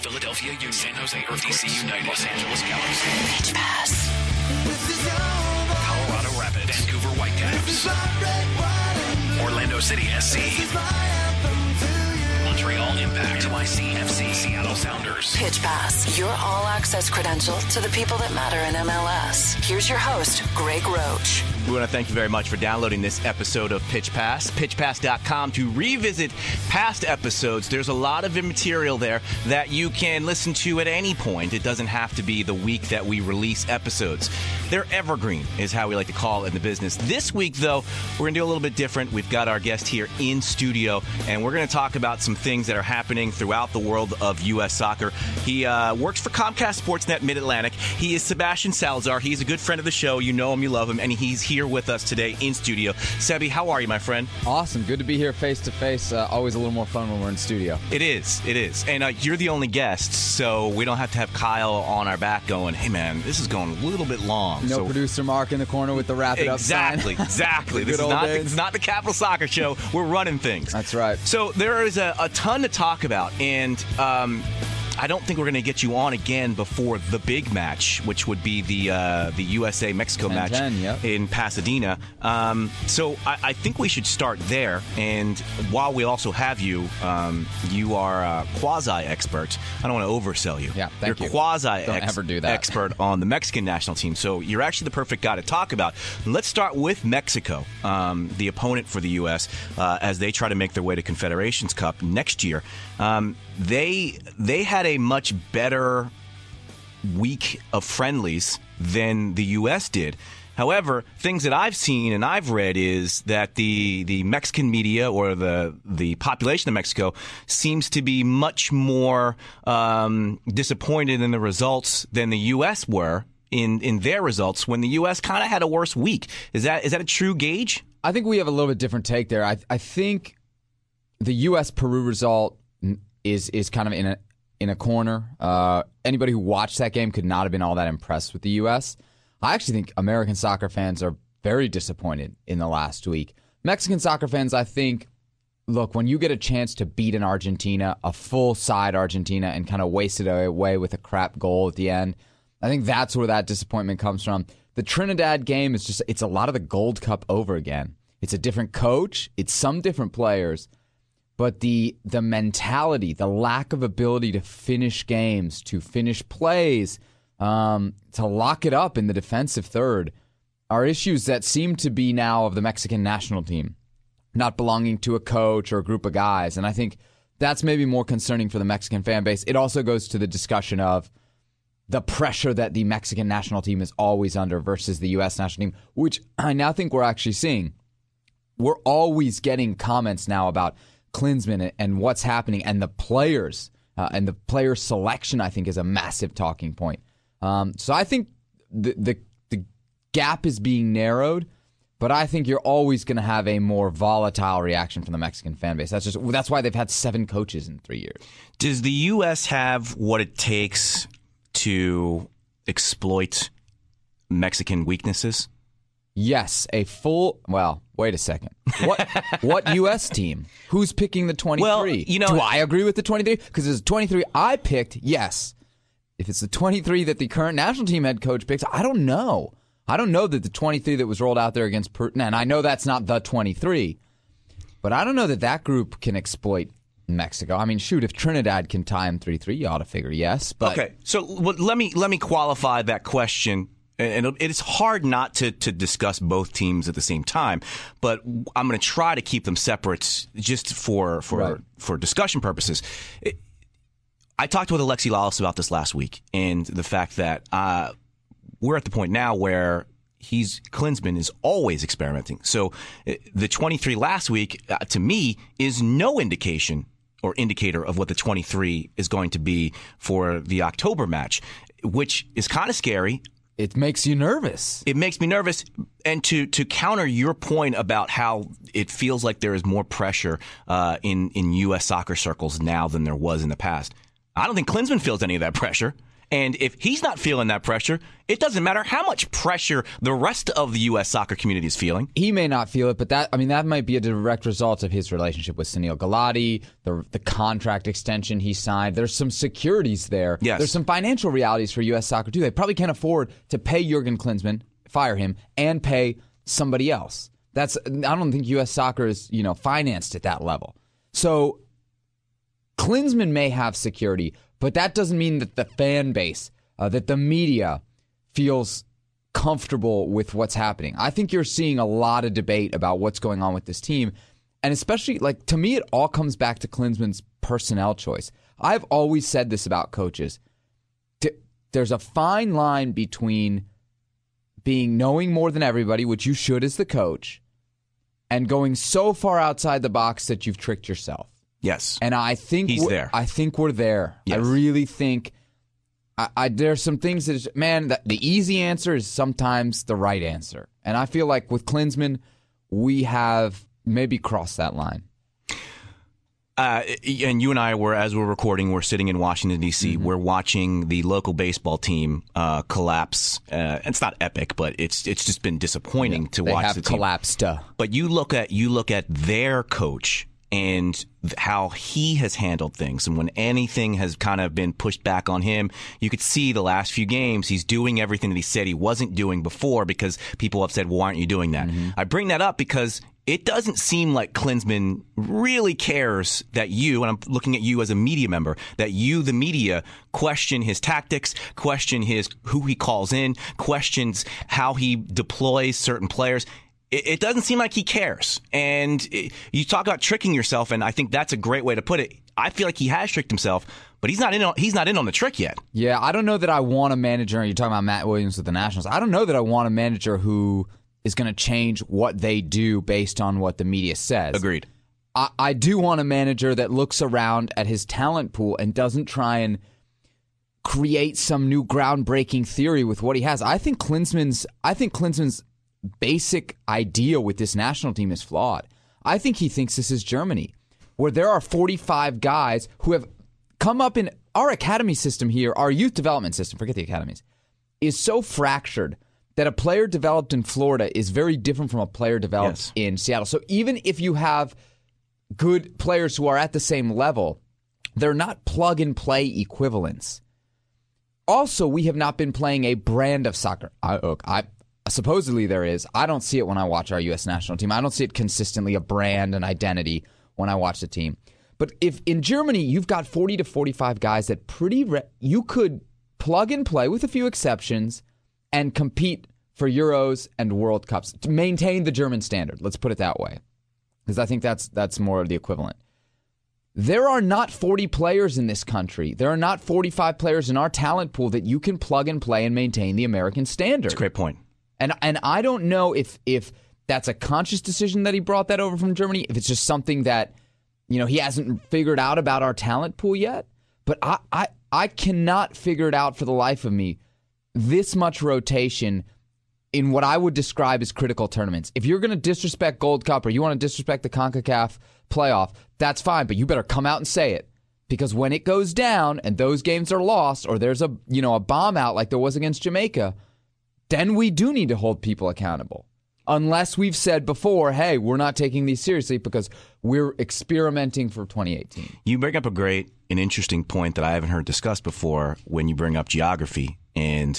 Philadelphia Union, San Jose DC United, Los Angeles Galaxy, Pitch Pass, Colorado Rapids, Vancouver Whitecaps, Orlando City SC, Montreal Impact, NYCFC, Seattle Sounders. Pitch Pass, your all-access credential to the people that matter in MLS. Here's your host, Greg Roach. We want to thank you very much for downloading this episode of Pitch Pass. PitchPass.com to revisit past episodes. There's a lot of material there that you can listen to at any point. It doesn't have to be the week that we release episodes. They're evergreen, is how we like to call it in the business. This week, though, we're going to do a little bit different. We've got our guest here in studio, and we're going to talk about some things that are happening throughout the world of U.S. soccer. He works for Comcast Sportsnet Mid-Atlantic. He is Sebastian Salazar. He's a good friend of the show. You know him, you love him, and he's here with us today in studio. Sebi, how are you, my friend? Awesome. Good to be here face to face. Always a little more fun when we're in studio. It is. And you're the only guest, so we don't have to have Kyle on our back going, hey, man, this is going a little bit long. No producer Mark in the corner with the wrap it up sign. Exactly. This is not the Capital Soccer Show. We're running things. That's right. So there is a ton to talk about, and I don't think we're going to get you on again before the big match, which would be the USA-Mexico match in Pasadena. So I think we should start there. And while we also have you, you are a quasi-expert. I don't want to oversell you. Yeah, thank you. You're quasi-expert on the Mexican national team. So you're actually the perfect guy to talk about. Let's start with Mexico, the opponent for the U.S., as they try to make their way to Confederations Cup next year. They had a much better week of friendlies than the U.S. did. However, things that I've seen and I've read is that the Mexican media or the population of Mexico seems to be much more disappointed in the results than the U.S. were in their results when the U.S. kind of had a worse week. Is that a true gauge? I think we have a little bit different take there. I think the U.S.-Peru result is kind of in a corner. Anybody who watched that game could not have been all that impressed with the U.S. I actually think American soccer fans are very disappointed in the last week. Mexican soccer fans, I think, look, when you get a chance to beat an Argentina, a full-side Argentina, and kind of waste it away with a crap goal at the end, I think that's where that disappointment comes from. The Trinidad game is it's a lot of the Gold Cup over again. It's a different coach. It's some different players. But the mentality, the lack of ability to finish games, to finish plays, to lock it up in the defensive third are issues that seem to be now of the Mexican national team, not belonging to a coach or a group of guys. And I think that's maybe more concerning for the Mexican fan base. It also goes to the discussion of the pressure that the Mexican national team is always under versus the U.S. national team, which I now think we're actually seeing. We're always getting comments now about Klinsmann and what's happening, and the players and the player selection, I think, is a massive talking point. So I think the gap is being narrowed, but I think you're always going to have a more volatile reaction from the Mexican fan base. That's why they've had 7 coaches in 3 years. Does the U.S. have what it takes to exploit Mexican weaknesses? Yes, wait a second. What U.S. team? Who's picking the 23? Well, do I agree with the 23? Because it's the 23 I picked, yes. If it's the 23 that the current national team head coach picks, I don't know. I don't know that the 23 that was rolled out there against Peru, and I know that's not the 23, but I don't know that group can exploit Mexico. I mean, shoot, if Trinidad can tie him 3-3, you ought to figure yes. But okay, so let me qualify that question. And it's hard not to discuss both teams at the same time, but I'm going to try to keep them separate just for discussion purposes. I talked with Alexi Lalas about this last week, and the fact that we're at the point now where Klinsmann is always experimenting. So the 23 last week, to me, is no indication or indicator of what the 23 is going to be for the October match, which is kind of scary. It makes you nervous. It makes me nervous. And to counter your point about how it feels like there is more pressure in U.S. soccer circles now than there was in the past, I don't think Klinsmann feels any of that pressure. And if he's not feeling that pressure, it doesn't matter how much pressure the rest of the U.S. soccer community is feeling. He may not feel it, but that might be a direct result of his relationship with Sunil Gulati, the contract extension he signed. There's some securities there. Yes. There's some financial realities for U.S. soccer, too. They probably can't afford to pay Jurgen Klinsmann, fire him, and pay somebody else. I don't think U.S. soccer is, financed at that level. So Klinsmann may have security, but that doesn't mean that the fan base, that the media feels comfortable with what's happening. I think you're seeing a lot of debate about what's going on with this team. And especially, to me, it all comes back to Klinsmann's personnel choice. I've always said this about coaches. There's a fine line between knowing more than everybody, which you should as the coach, and going so far outside the box that you've tricked yourself. Yes. And I think he's there. I think we're there. Yes. I really think there's some things that the easy answer is sometimes the right answer. And I feel like with Klinsmann, we have maybe crossed that line. And you and I as we're recording, we're sitting in Washington, D.C. Mm-hmm. We're watching the local baseball team collapse. It's not epic, but it's just been disappointing to watch the team. They have collapsed. But you look at their coach and how he has handled things. And when anything has kind of been pushed back on him, you could see the last few games, he's doing everything that he said he wasn't doing before because people have said, well, why aren't you doing that? Mm-hmm. I bring that up because it doesn't seem like Klinsmann really cares that you, and I'm looking at you as a media member, that you, the media, question his tactics, question who he calls in, questions how he deploys certain players. It doesn't seem like he cares. And you talk about tricking yourself, and I think that's a great way to put it. I feel like he has tricked himself, but he's not in on the trick yet. Yeah, I don't know that I want a manager. You're talking about Matt Williams with the Nationals. I don't know that I want a manager who is going to change what they do based on what the media says. Agreed. I do want a manager that looks around at his talent pool and doesn't try and create some new groundbreaking theory with what he has. I think Klinsmann's basic idea with this national team is flawed. I think he thinks this is Germany, where there are 45 guys who have come up in our academy system here, our youth development system, forget the academies, is so fractured that a player developed in Florida is very different from a player developed in Seattle. So even if you have good players who are at the same level, they're not plug-and-play equivalents. Also, we have not been playing a brand of soccer. Supposedly there is. I don't see it when I watch our U.S. national team. I don't see it consistently, a brand, an identity, when I watch the team. But if in Germany you've got 40 to 45 guys that you could plug and play with a few exceptions and compete for Euros and World Cups to maintain the German standard. Let's put it that way, because I think that's more of the equivalent. There are not 40 players in this country. There are not 45 players in our talent pool that you can plug and play and maintain the American standard. That's a great point. And I don't know if that's a conscious decision that he brought that over from Germany, if it's just something that he hasn't figured out about our talent pool yet. But I cannot figure it out for the life of me. This much rotation in what I would describe as critical tournaments. If you're going to disrespect Gold Cup or you want to disrespect the CONCACAF playoff, that's fine, but you better come out and say it. Because when it goes down and those games are lost, or there's a bomb out like there was against Jamaica, then we do need to hold people accountable. Unless we've said before, hey, we're not taking these seriously because we're experimenting for 2018. You bring up an interesting point that I haven't heard discussed before when you bring up geography. And,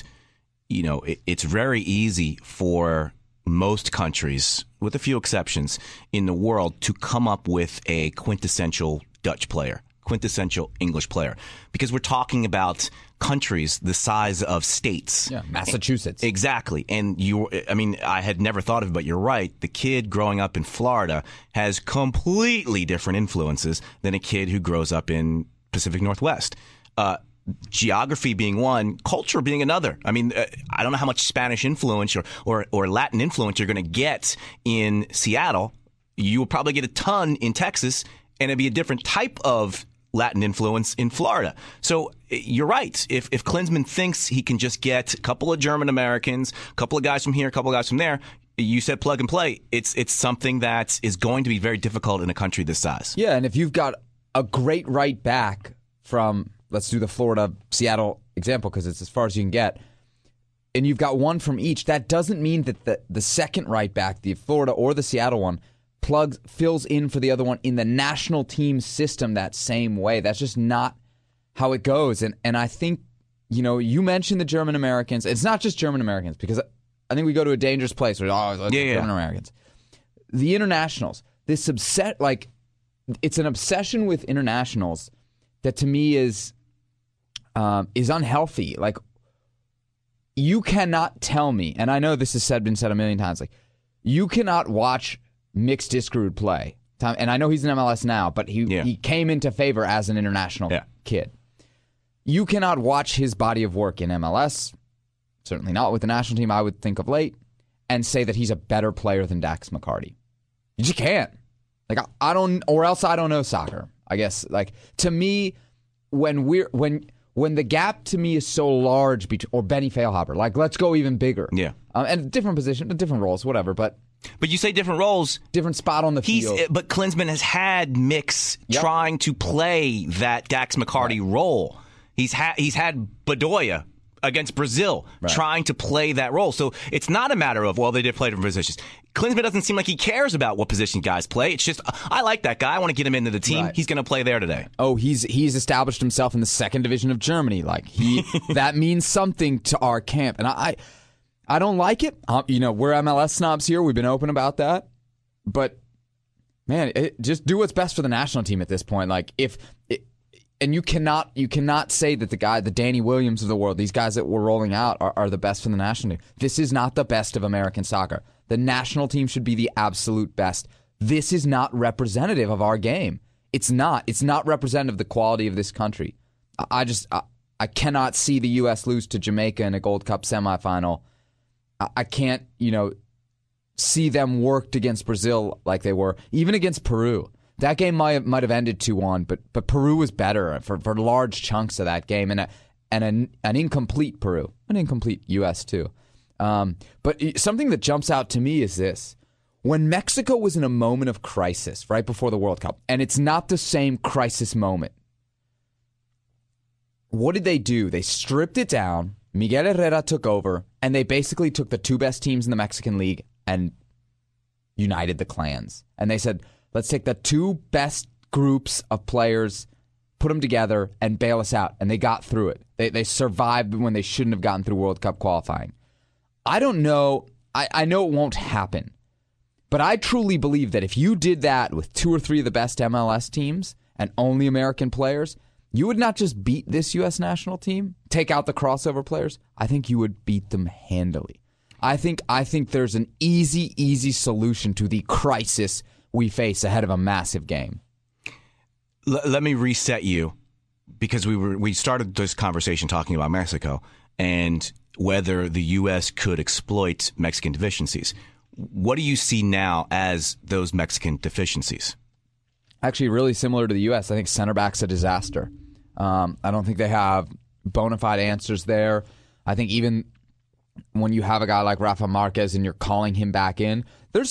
it's very easy for most countries, with a few exceptions, in the world to come up with a quintessential Dutch player, quintessential English player, because we're talking about countries the size of states. Yeah, Massachusetts. Exactly. And I had never thought of it, but you're right. The kid growing up in Florida has completely different influences than a kid who grows up in Pacific Northwest. Geography being one, culture being another. I don't know how much Spanish influence or Latin influence you're going to get in Seattle. You will probably get a ton in Texas, and it'd be a different type of Latin influence in Florida. So you're right. If Klinsmann thinks he can just get a couple of German Americans, a couple of guys from here, a couple of guys from there, you said plug and play. It's something that is going to be very difficult in a country this size. Yeah, and if you've got a great right back from, let's do the Florida-Seattle example because it's as far as you can get, and you've got one from each, that doesn't mean that the second right back, the Florida or the Seattle one, fills in for the other one in the national team system that same way. That's just not how it goes. And I think, you mentioned the German Americans. It's not just German Americans, because I think we go to a dangerous place where German Americans. The internationals, it's an obsession with internationals that to me is unhealthy. Like, you cannot tell me, and I know this has been said a million times, like, you cannot watch Mix Diskerud play. And I know he's in MLS now, but he came into favor as an international kid. You cannot watch his body of work in MLS, certainly not with the national team, I would think of late, and say that he's a better player than Dax McCarty. You just can't. Like, I don't know soccer, I guess. Like, to me, when the gap to me is so large, or Benny Feilhaber, like, let's go even bigger. Yeah. And different position, different roles, whatever, But you say different roles. Different spot on the field. But Klinsmann has had Mix trying to play that Dax McCarty role. He's had Bedoya against Brazil trying to play that role. So it's not a matter of, they did play different positions. Klinsmann doesn't seem like he cares about what position guys play. It's just, I like that guy. I want to get him into the team. He's going to play there today. Oh, he's established himself in the second division of Germany. Like, that means something to our camp. And I don't like it. We're MLS snobs here. We've been open about that. But, man, just do what's best for the national team at this point. Like, and you cannot say that the Danny Williams of the world, these guys that we're rolling out are the best for the national team. This is not the best of American soccer. The national team should be the absolute best. This is not representative of our game. It's not. It's not representative of the quality of this country. I cannot see the U.S. lose to Jamaica in a Gold Cup semifinal. I can't, see them worked against Brazil like they were, even against Peru. That game might have ended 2-1, but Peru was better for large chunks of that game, and an incomplete Peru, an incomplete U.S. too. But something that jumps out to me is this: when Mexico was in a moment of crisis right before the World Cup, and it's not the same crisis moment, what did they do? They stripped it down. Miguel Herrera took over, and they basically took the two best teams in the Mexican League and united the clans. And they said, let's take the two best groups of players, put them together, and bail us out. And they got through it. They survived when they shouldn't have gotten through World Cup qualifying. I don't know. I know it won't happen. But I truly believe that if you did that with two or three of the best MLS teams and only American players, you would not just beat this U.S. national team, take out the crossover players. I think you would beat them handily. I think there's an easy solution to the crisis we face ahead of a massive game. Let me reset you, because we started this conversation talking about Mexico and whether the U.S. could exploit Mexican deficiencies. What do you see now as those Mexican deficiencies? Actually, really similar to the U.S. I think center back's a disaster. I don't think they have bona fide answers there. I think even when you have a guy like Rafa Marquez and you're calling him back in, there's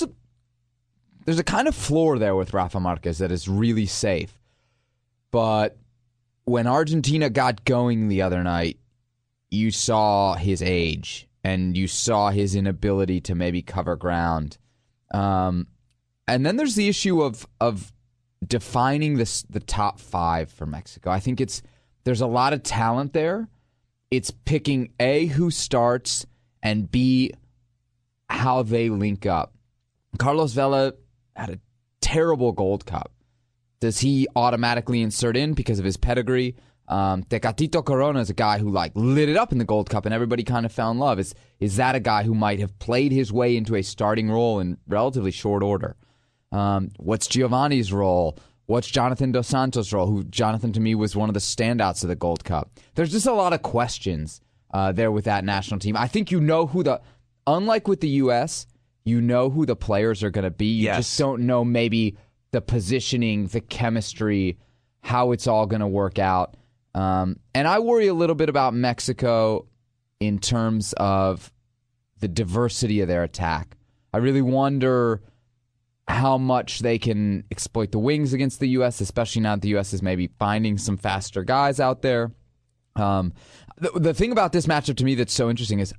a kind of floor there with Rafa Marquez that is really safe. But when Argentina got going the other night, you saw his age and you saw his inability to maybe cover ground. And then there's the issue of defining the top five for Mexico. I think there's a lot of talent there. It's picking A, who starts, and B, how they link up. Carlos Vela had a terrible Gold Cup. Does he automatically insert in because of his pedigree? Tecatito Corona is a guy who lit it up in the Gold Cup and everybody kind of fell in love. Is that a guy who might have played his way into a starting role in relatively short order? What's Giovanni's role? What's Jonathan Dos Santos' role? Who Jonathan to me was one of the standouts of the Gold Cup. There's just a lot of questions there with that national team. I think unlike with the U.S., you know who the players are going to be. You just don't know maybe the positioning, the chemistry, how it's all going to work out. And I worry a little bit about Mexico in terms of the diversity of their attack. I really wonder how much they can exploit the wings against the U.S., especially now that the U.S. is maybe finding some faster guys out there. The thing about this matchup to me that's so interesting is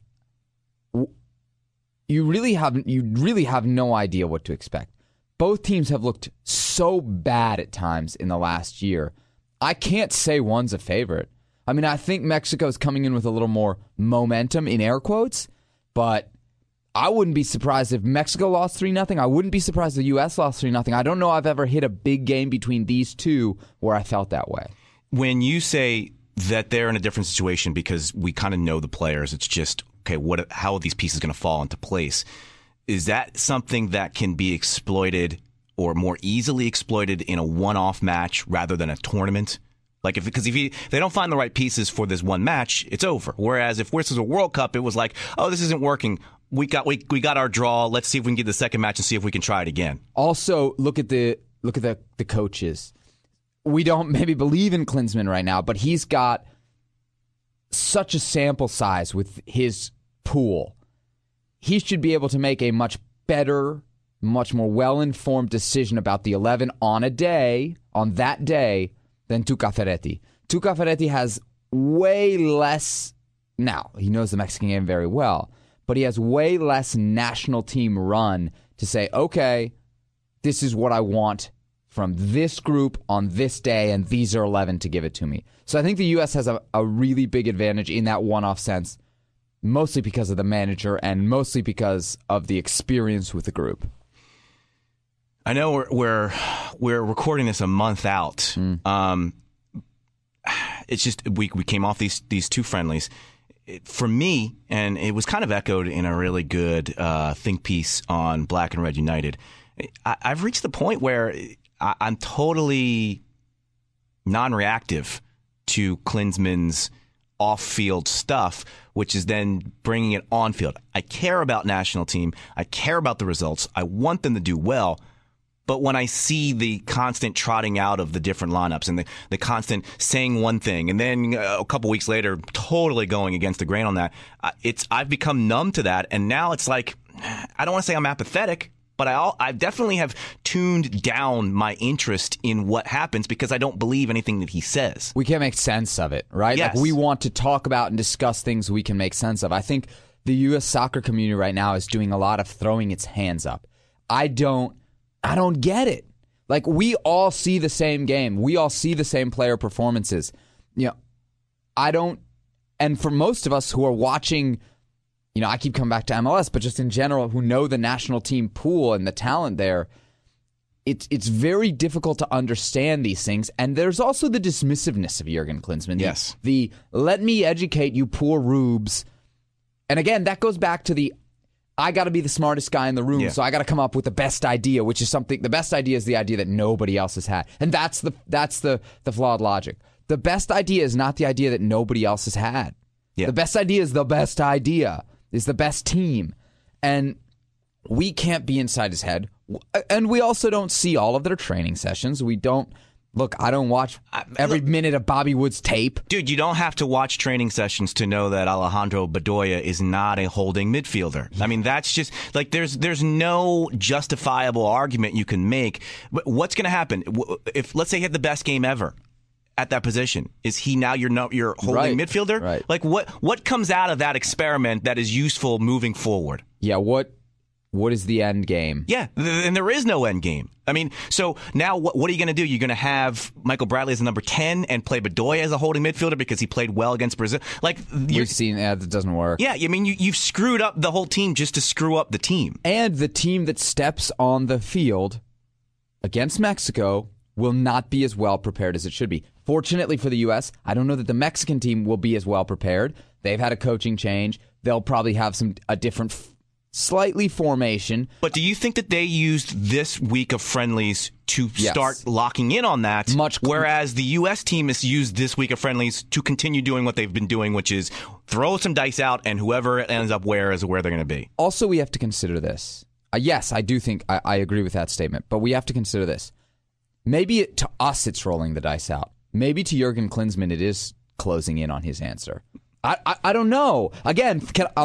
you really have no idea what to expect. Both teams have looked so bad at times in the last year. I can't say one's a favorite. I mean, I think Mexico's coming in with a little more momentum, in air quotes, but I wouldn't be surprised if Mexico lost 3-0. I wouldn't be surprised if the U.S. lost 3-0. I don't know I've ever hit a big game between these two where I felt that way. When you say that they're in a different situation because we kind of know the players, it's just, okay, how are these pieces going to fall into place? Is that something that can be exploited or more easily exploited in a one-off match rather than a tournament? Like, because if they don't find the right pieces for this one match, it's over. Whereas if this was a World Cup, it was like, oh, this isn't working. We got our draw. Let's see if we can get the second match and see if we can try it again. Also, look at the coaches. We don't maybe believe in Klinsmann right now, but he's got such a sample size with his pool. He should be able to make a much better, much more well-informed decision about the 11 on that day, than Tuca Ferretti. Tuca Ferretti has way less, now, he knows the Mexican game very well, but he has way less national team run to say, okay, this is what I want from this group on this day, and these are 11 to give it to me. So I think the U.S. has a really big advantage in that one-off sense, mostly because of the manager and mostly because of the experience with the group. I know we're recording this a month out. It's just we came off these two friendlies. For me, and it was kind of echoed in a really good think piece on Black and Red United, I've reached the point where I'm totally non-reactive to Klinsmann's off-field stuff, which is then bringing it on-field. I care about national team. I care about the results. I want them to do well. But when I see the constant trotting out of the different lineups and the constant saying one thing and then a couple weeks later totally going against the grain on that, I've become numb to that. And now it's like, I don't want to say I'm apathetic, but I definitely have tuned down my interest in what happens because I don't believe anything that he says. We can't make sense of it, right? Yes. Like we want to talk about and discuss things we can make sense of. I think the U.S. soccer community right now is doing a lot of throwing its hands up. I don't get it. Like, we all see the same game. We all see the same player performances. And for most of us who are watching, I keep coming back to MLS, but just in general, who know the national team pool and the talent there, it's very difficult to understand these things. And there's also the dismissiveness of Jurgen Klinsmann. Yes. The let me educate you poor rubes. And again, that goes back to I got to be the smartest guy in the room, so I got to come up with the best idea, which is something. The best idea is the idea that nobody else has had, and that's the flawed logic. The best idea is not the idea that nobody else has had. Yeah. The best idea is the best idea, is the best team, and we can't be inside his head. And we also don't see all of their training sessions. We don't. Look, I don't watch every minute of Bobby Wood's tape. Dude, you don't have to watch training sessions to know that Alejandro Bedoya is not a holding midfielder. I mean, that's just, like, there's no justifiable argument you can make. What's going to happen? If, let's say, he had the best game ever at that position, is he now your holding midfielder? Right. Like, what comes out of that experiment that is useful moving forward? Yeah, what is the end game? Yeah, and there is no end game. I mean, so now what are you going to do? You're going to have Michael Bradley as a number 10 and play Bedoya as a holding midfielder because he played well against Brazil? Like, we've seen that doesn't work. Yeah, I mean, you've screwed up the whole team just to screw up the team. And the team that steps on the field against Mexico will not be as well prepared as it should be. Fortunately for the U.S., I don't know that the Mexican team will be as well prepared. They've had a coaching change. They'll probably have a different slightly formation. But do you think that they used this week of friendlies to start locking in on that? Whereas the U.S. team has used this week of friendlies to continue doing what they've been doing, which is throw some dice out, and whoever ends up where is where they're going to be. Also, we have to consider this. Yes, I do think I agree with that statement, but we have to consider this. Maybe to us it's rolling the dice out. Maybe to Jurgen Klinsmann it is closing in on his answer. I don't know. Again,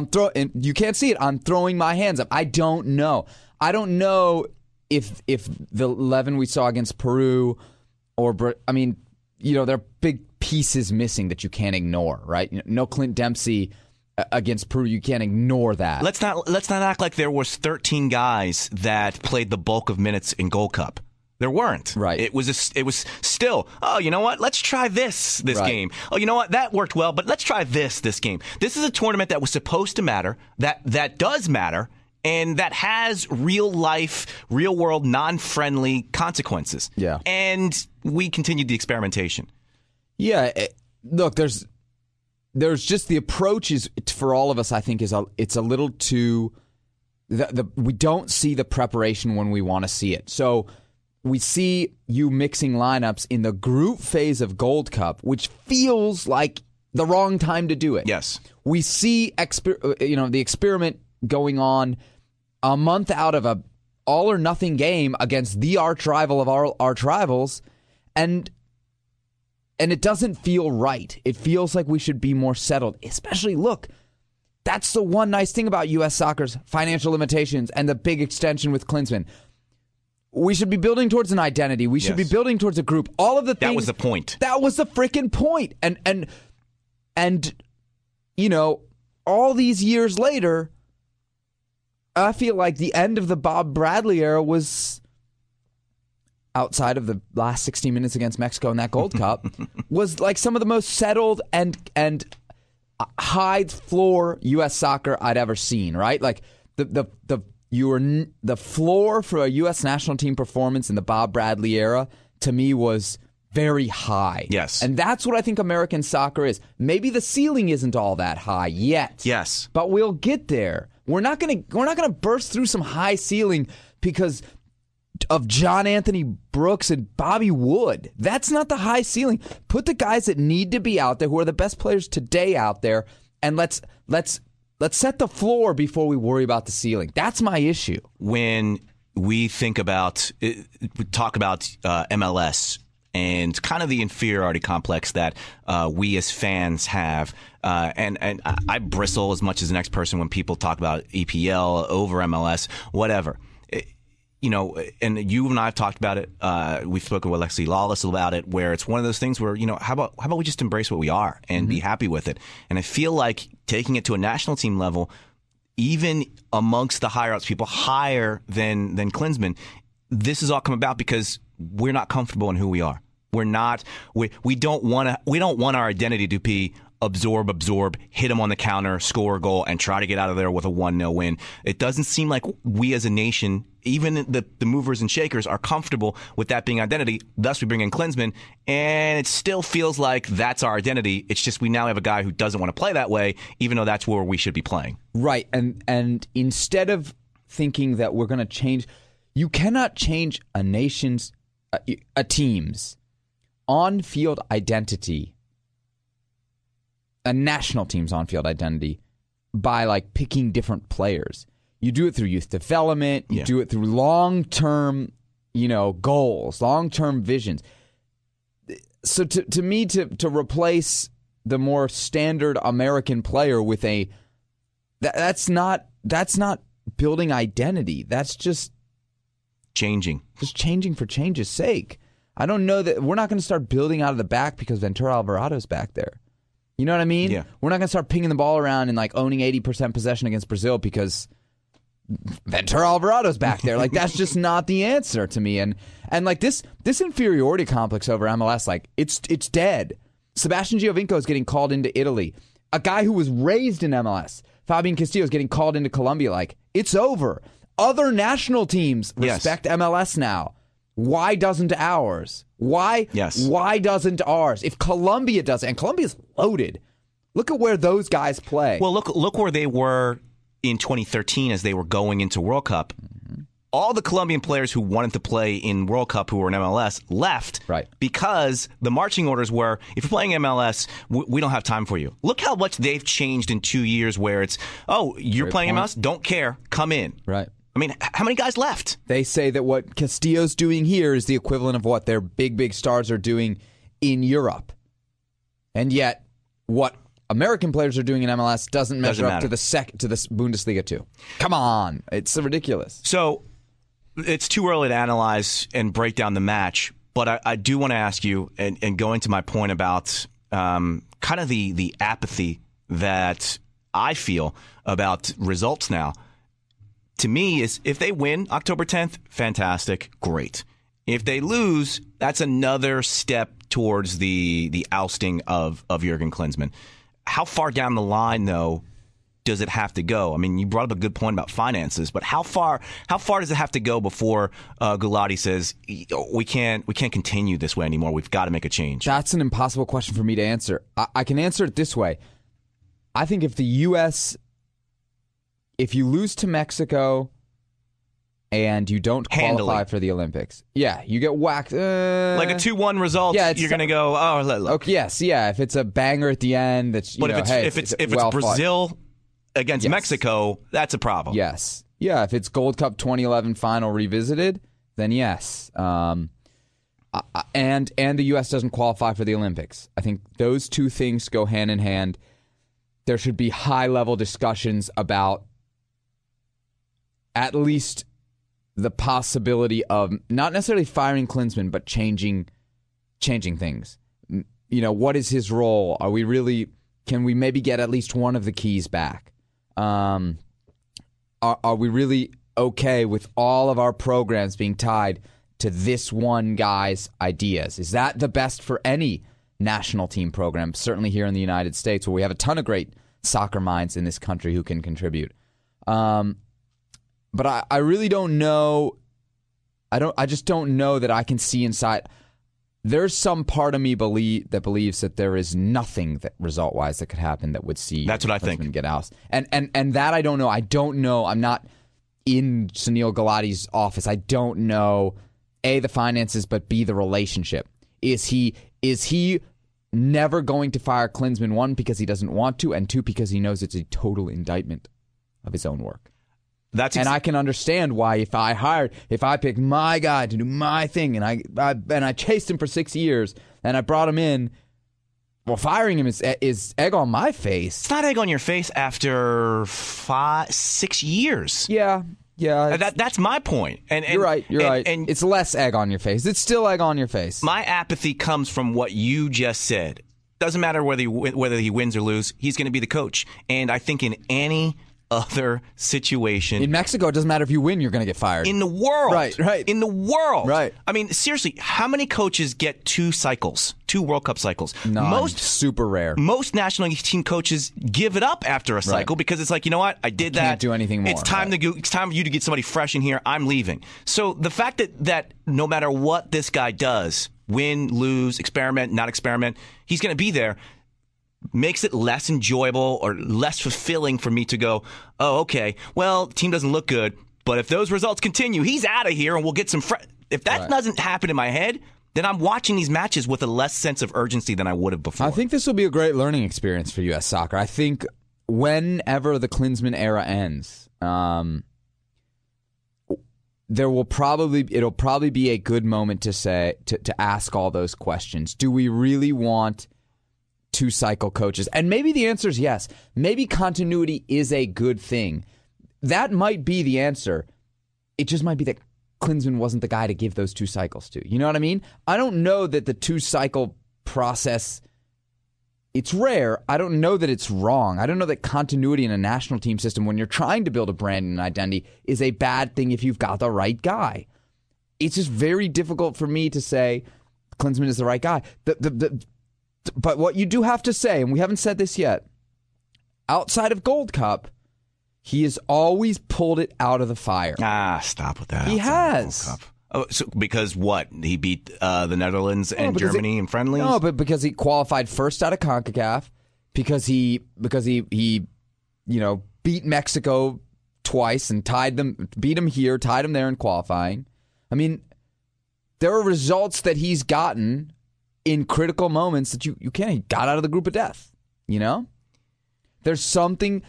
you can't see it. I'm throwing my hands up. I don't know. I don't know if the 11 we saw against Peru they're big pieces missing that you can't ignore, right? No Clint Dempsey against Peru, you can't ignore that. Let's not act like there was 13 guys that played the bulk of minutes in Gold Cup. There weren't. Right. It was still, you know what? Let's try this game. Oh, you know what? That worked well, but let's try this game. This is a tournament that was supposed to matter, that does matter, and that has real life, real world, non-friendly consequences. Yeah. And we continued the experimentation. Yeah. Look, there's just the approach is for all of us, I think, it's a little too we don't see the preparation when we want to see it. So we see you mixing lineups in the group phase of Gold Cup, which feels like the wrong time to do it. Yes. We see the experiment going on a month out of a all or nothing game against the arch rival of our arch rivals, and it doesn't feel right. It feels like we should be more settled. Especially, look, that's the one nice thing about U.S. soccer's financial limitations and the big extension with Klinsmann. We should be building towards an identity. We should be building towards a group. All of the things. That was the point. That was the freaking point. And all these years later, I feel like the end of the Bob Bradley era was, outside of the last 60 minutes against Mexico in that Gold Cup, was like some of the most settled and high floor U.S. soccer I'd ever seen. Right, like the floor for a U.S. national team performance in the Bob Bradley era, to me, was very high. Yes. And that's what I think American soccer is. Maybe the ceiling isn't all that high yet. Yes. But we'll get there. We're not gonna burst through some high ceiling because of John Anthony Brooks and Bobby Wood. That's not the high ceiling. Put the guys that need to be out there, who are the best players today, out there, and let's set the floor before we worry about the ceiling. That's my issue. When we talk about MLS and kind of the inferiority complex that we as fans have, and I bristle as much as the next person when people talk about EPL over MLS, whatever. And you and I have talked about it. We've spoken with Alexi Lawless about it, where it's one of those things where, how about we just embrace what we are and be happy with it? And I feel like taking it to a national team level, even amongst the higher ups, people higher than Klinsmann, this has all come about because we're not comfortable in who we are. We're not. We don't want our identity to be absorb, hit them on the counter, score a goal, and try to get out of there with a 1-0 win. It doesn't seem like we as a nation, even the movers and shakers, are comfortable with that being identity. Thus, we bring in Klinsmann, and it still feels like that's our identity. It's just we now have a guy who doesn't want to play that way, even though that's where we should be playing. Right, and instead of thinking that we're going to change, you cannot change a nation's, a team's on-field identity, a national team's on-field identity, by like picking different players. You do it through youth development. You do it through long-term, goals, long-term visions. So to me, to replace the more standard American player with that's not building identity. That's just changing. Just changing for change's sake. I don't know that we're not going to start building out of the back because Ventura Alvarado's back there. You know what I mean? Yeah. We're not going to start pinging the ball around and like owning 80% possession against Brazil because Ventura Alvarado's back there. Like, that's just not the answer to me. And like this inferiority complex over MLS, like it's dead. Sebastian Giovinco is getting called into Italy. A guy who was raised in MLS, Fabian Castillo, is getting called into Colombia. Like, it's over. Other national teams respect MLS now. Why doesn't ours? Why? Yes. Why doesn't ours? If Colombia does it, and Colombia's loaded, look at where those guys play. Well, look where they were in 2013 as they were going into World Cup. Mm-hmm. All the Colombian players who wanted to play in World Cup who were in MLS left, right, because the marching orders were, if you're playing MLS, we don't have time for you. Look how much they've changed in 2 years where it's, you're Great playing point. MLS? Don't care. Come in. Right. I mean, how many guys left? They say that what Castillo's doing here is the equivalent of what their big stars are doing in Europe. And yet, what American players are doing in MLS doesn't measure up to the Bundesliga too. Come on. It's ridiculous. So, it's too early to analyze and break down the match, but I do want to ask you, and going to my point about kind of the apathy that I feel about results now, to me, is if they win October 10th, fantastic, great. If they lose, that's another step towards the ousting of Jurgen Klinsmann. How far down the line, though, does it have to go? I mean, you brought up a good point about finances, but how far does it have to go before Gulati says we can't continue this way anymore? We've got to make a change. That's an impossible question for me to answer. I can answer it this way. I think if the U.S. if you lose to Mexico and you don't qualify for the Olympics, you get whacked. Like a 2-1 result, you're going to go, oh, look. Okay, yes, if it's a banger at the end, that's if it's Brazil against Mexico, that's a problem. Yes, if it's Gold Cup 2011 final revisited, then yes. And the U.S. doesn't qualify for the Olympics. I think those two things go hand in hand. There should be high-level discussions about at least the possibility of not necessarily firing Klinsmann, but changing things. What is his role? Can we maybe get at least one of the keys back? Are we really okay with all of our programs being tied to this one guy's ideas? Is that the best for any national team program? Certainly here in the United States, where we have a ton of great soccer minds in this country who can contribute. But I really don't know. I just don't know that I can see inside. There's some part of me that believes that there is nothing that result-wise that could happen that would see that's what I think get ousted. And that I don't know. I don't know. I'm not in Sunil Gulati's office. I don't know A, the finances, but B, the relationship. Is he never going to fire Klinsmann, 1, because he doesn't want to, and 2, because he knows it's a total indictment of his own work. I can understand why if I picked my guy to do my thing and I chased him for 6 years and I brought him in, well, firing him is egg on my face. It's not egg on your face after 6 years. Yeah. That's my point. And you're right. And it's less egg on your face. It's still egg on your face. My apathy comes from what you just said. Doesn't matter whether he wins or loses. He's going to be the coach. And I think in any other situation. In Mexico, it doesn't matter if you win, you're going to get fired. In the world. Right. In the world. Right. I mean, seriously, how many coaches get 2 World Cup cycles? Super rare. Most national team coaches give it up after a cycle because it's like, you know what? I did that. Can't do anything more. It's time it's time for you to get somebody fresh in here. I'm leaving. So the fact that no matter what this guy does, win, lose, experiment, not experiment, he's going to be there, makes it less enjoyable or less fulfilling for me to go, oh, okay, well, team doesn't look good, but if those results continue, he's out of here and we'll get some If that doesn't happen in my head, then I'm watching these matches with a less sense of urgency than I would have before. I think this will be a great learning experience for U.S. soccer. I think whenever the Klinsmann era ends, it'll probably be a good moment to ask all those questions. Do we really want 2-cycle coaches? And maybe the answer is yes. Maybe continuity is a good thing. That might be the answer. It just might be that Klinsmann wasn't the guy to give those 2 cycles to. You know what I mean? I don't know that the 2-cycle process, it's rare. I don't know that it's wrong. I don't know that continuity in a national team system, when you're trying to build a brand and identity, is a bad thing if you've got the right guy. It's just very difficult for me to say Klinsmann is the right guy. But what you do have to say, and we haven't said this yet, outside of Gold Cup, he has always pulled it out of the fire. Stop with that. He has. Gold Cup. Oh, so because what? He beat the Netherlands and Germany in friendlies? No, but because he qualified first out of CONCACAF, because he beat Mexico twice and beat them here, tied them there in qualifying. I mean, there are results that he's gotten in critical moments that you can't. He got out of the group of death. There's something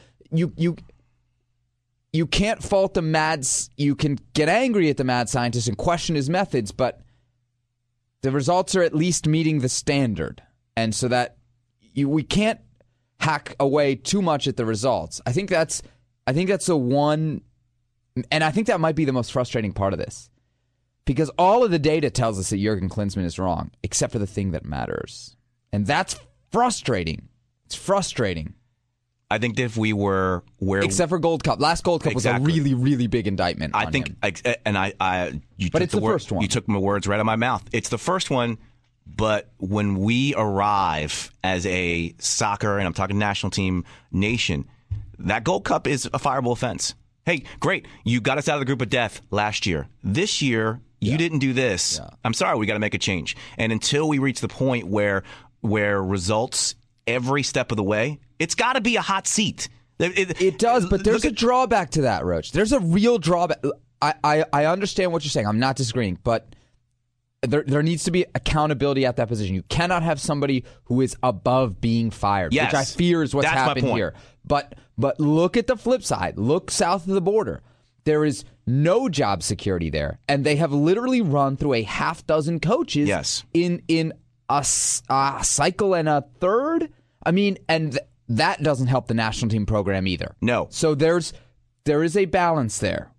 you can't fault the you can get angry at the mad scientist and question his methods, but the results are at least meeting the standard, and so that we can't hack away too much at the results. I think that's the one, and I think that might be the most frustrating part of this. Because all of the data tells us that Jurgen Klinsmann is wrong, except for the thing that matters. And that's frustrating. It's frustrating. I think that if we were where, except for Gold Cup, last Gold Cup was a really, really big indictment. I on think, him. but it's the first one. You took my words right out of my mouth. It's the first one. But when we arrive as a soccer, and I'm talking national team nation, that Gold Cup is a fireable offense. Hey, great. You got us out of the group of death last year. This year, you didn't do this. Yeah. I'm sorry. We got to make a change. And until we reach the point where results every step of the way, it's got to be a hot seat. It does, but there's a drawback to that, Roach. There's a real drawback. I understand what you're saying. I'm not disagreeing, but there needs to be accountability at that position. You cannot have somebody who is above being fired, which I fear is what's happened here. But look at the flip side. Look south of the border. There is no job security there, and they have literally run through a half dozen coaches in a cycle and a third. I mean, and that doesn't help the national team program either. No. So there is a balance there.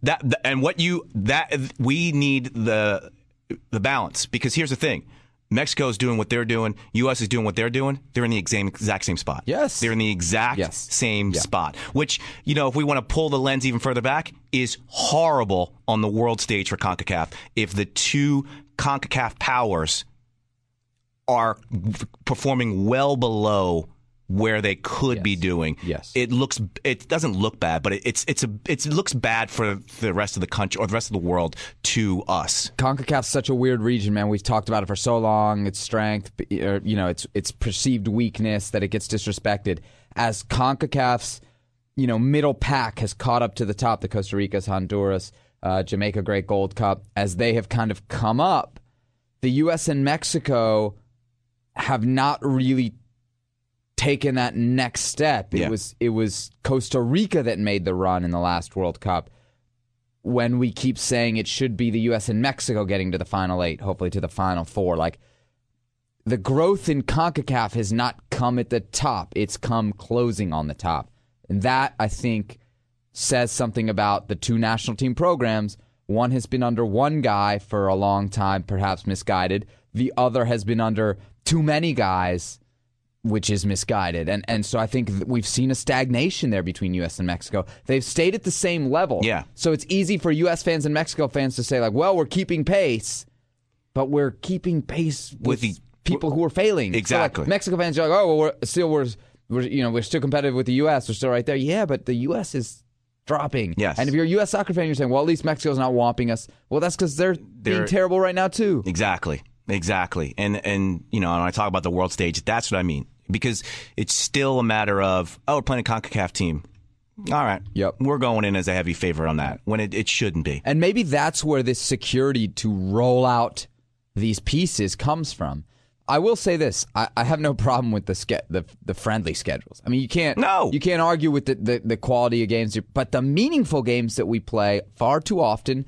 We need the balance, because here's the thing. Mexico's doing what they're doing. U.S. is doing what they're doing. They're in the exact same spot. Yes. They're in the exact same spot, which, if we want to pull the lens even further back, is horrible on the world stage for CONCACAF. If the two CONCACAF powers are performing well below where they could be doing. Yes. It doesn't look bad, but it looks bad for the rest of the country or the rest of the world to us. CONCACAF's such a weird region, man. We've talked about it for so long. Its strength, its perceived weakness, that it gets disrespected. As CONCACAF's, middle pack has caught up to the top, the Costa Ricas, Honduras, Jamaica, great Gold Cup, as they have kind of come up, the U.S. and Mexico have not really taken that next step. It was Costa Rica that made the run in the last World Cup, when we keep saying it should be the U.S. and Mexico getting to the Final 8, hopefully to the Final 4. Like, the growth in CONCACAF has not come at the top. It's come closing on the top. And that, I think, says something about the two national team programs. One has been under one guy for a long time, perhaps misguided. The other has been under too many guys, which is misguided. And so I think we've seen a stagnation there between U.S. and Mexico. They've stayed at the same level. Yeah. So it's easy for U.S. fans and Mexico fans to say, like, well, we're keeping pace, but we're keeping pace with the people who are failing. Exactly. So, like, Mexico fans are like, oh, well, we're still competitive with the U.S. We're still right there. Yeah, but the U.S. is dropping. Yes. And if you're a U.S. soccer fan, you're saying, well, at least Mexico's not whomping us. Well, that's because they're being terrible right now, too. Exactly. And when I talk about the world stage, that's what I mean. Because it's still a matter of, we're playing a CONCACAF team. All right. Yep. We're going in as a heavy favorite on that, when it shouldn't be. And maybe that's where this security to roll out these pieces comes from. I will say this. I have no problem with the friendly schedules. I mean, you can't argue with the quality of games, but the meaningful games that we play far too often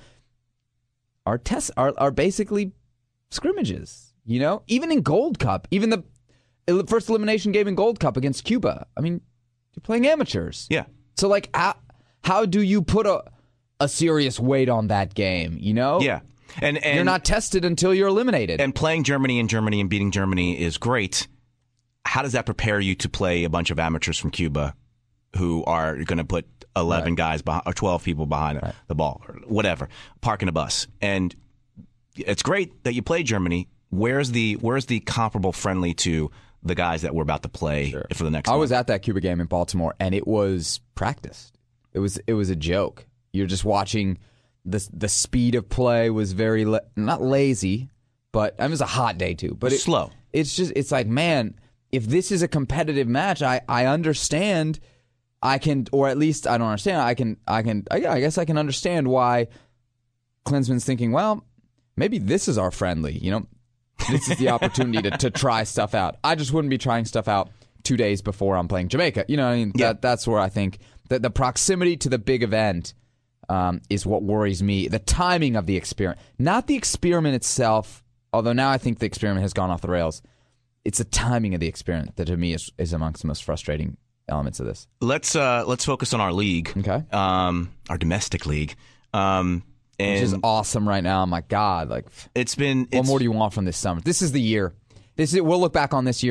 are basically scrimmages. Even in Gold Cup, even the first elimination game in Gold Cup against Cuba. I mean, you're playing amateurs. Yeah. So, like, how do you put a serious weight on that game, Yeah. And you're not tested until you're eliminated. And playing Germany and beating Germany is great. How does that prepare you to play a bunch of amateurs from Cuba who are going to put 11 guys behind, or 12 people behind the ball, or whatever, parking a bus? And it's great that you play Germany. Where's the comparable friendly to the guys that we're about to play for the next month? I was at that Cuba game in Baltimore, and it was practiced. It was a joke. You're just watching. The speed of play was very not lazy, but it was a hot day too. But slow. It's like, man, if this is a competitive match, I understand. I can, or at least I don't understand. I guess I can understand why Klinsmann's thinking, well, maybe this is our friendly. This is the opportunity to try stuff out. I just wouldn't be trying stuff out 2 days before I'm playing Jamaica. That's where I think that the proximity to the big event is what worries me. The timing of the experiment. Not the experiment itself, although now I think the experiment has gone off the rails. It's the timing of the experiment that to me is amongst the most frustrating elements of this. Let's focus on our league. Okay. Our domestic league. Which is awesome right now. My God. What more do you want from this summer? This is the year. We'll look back on this year in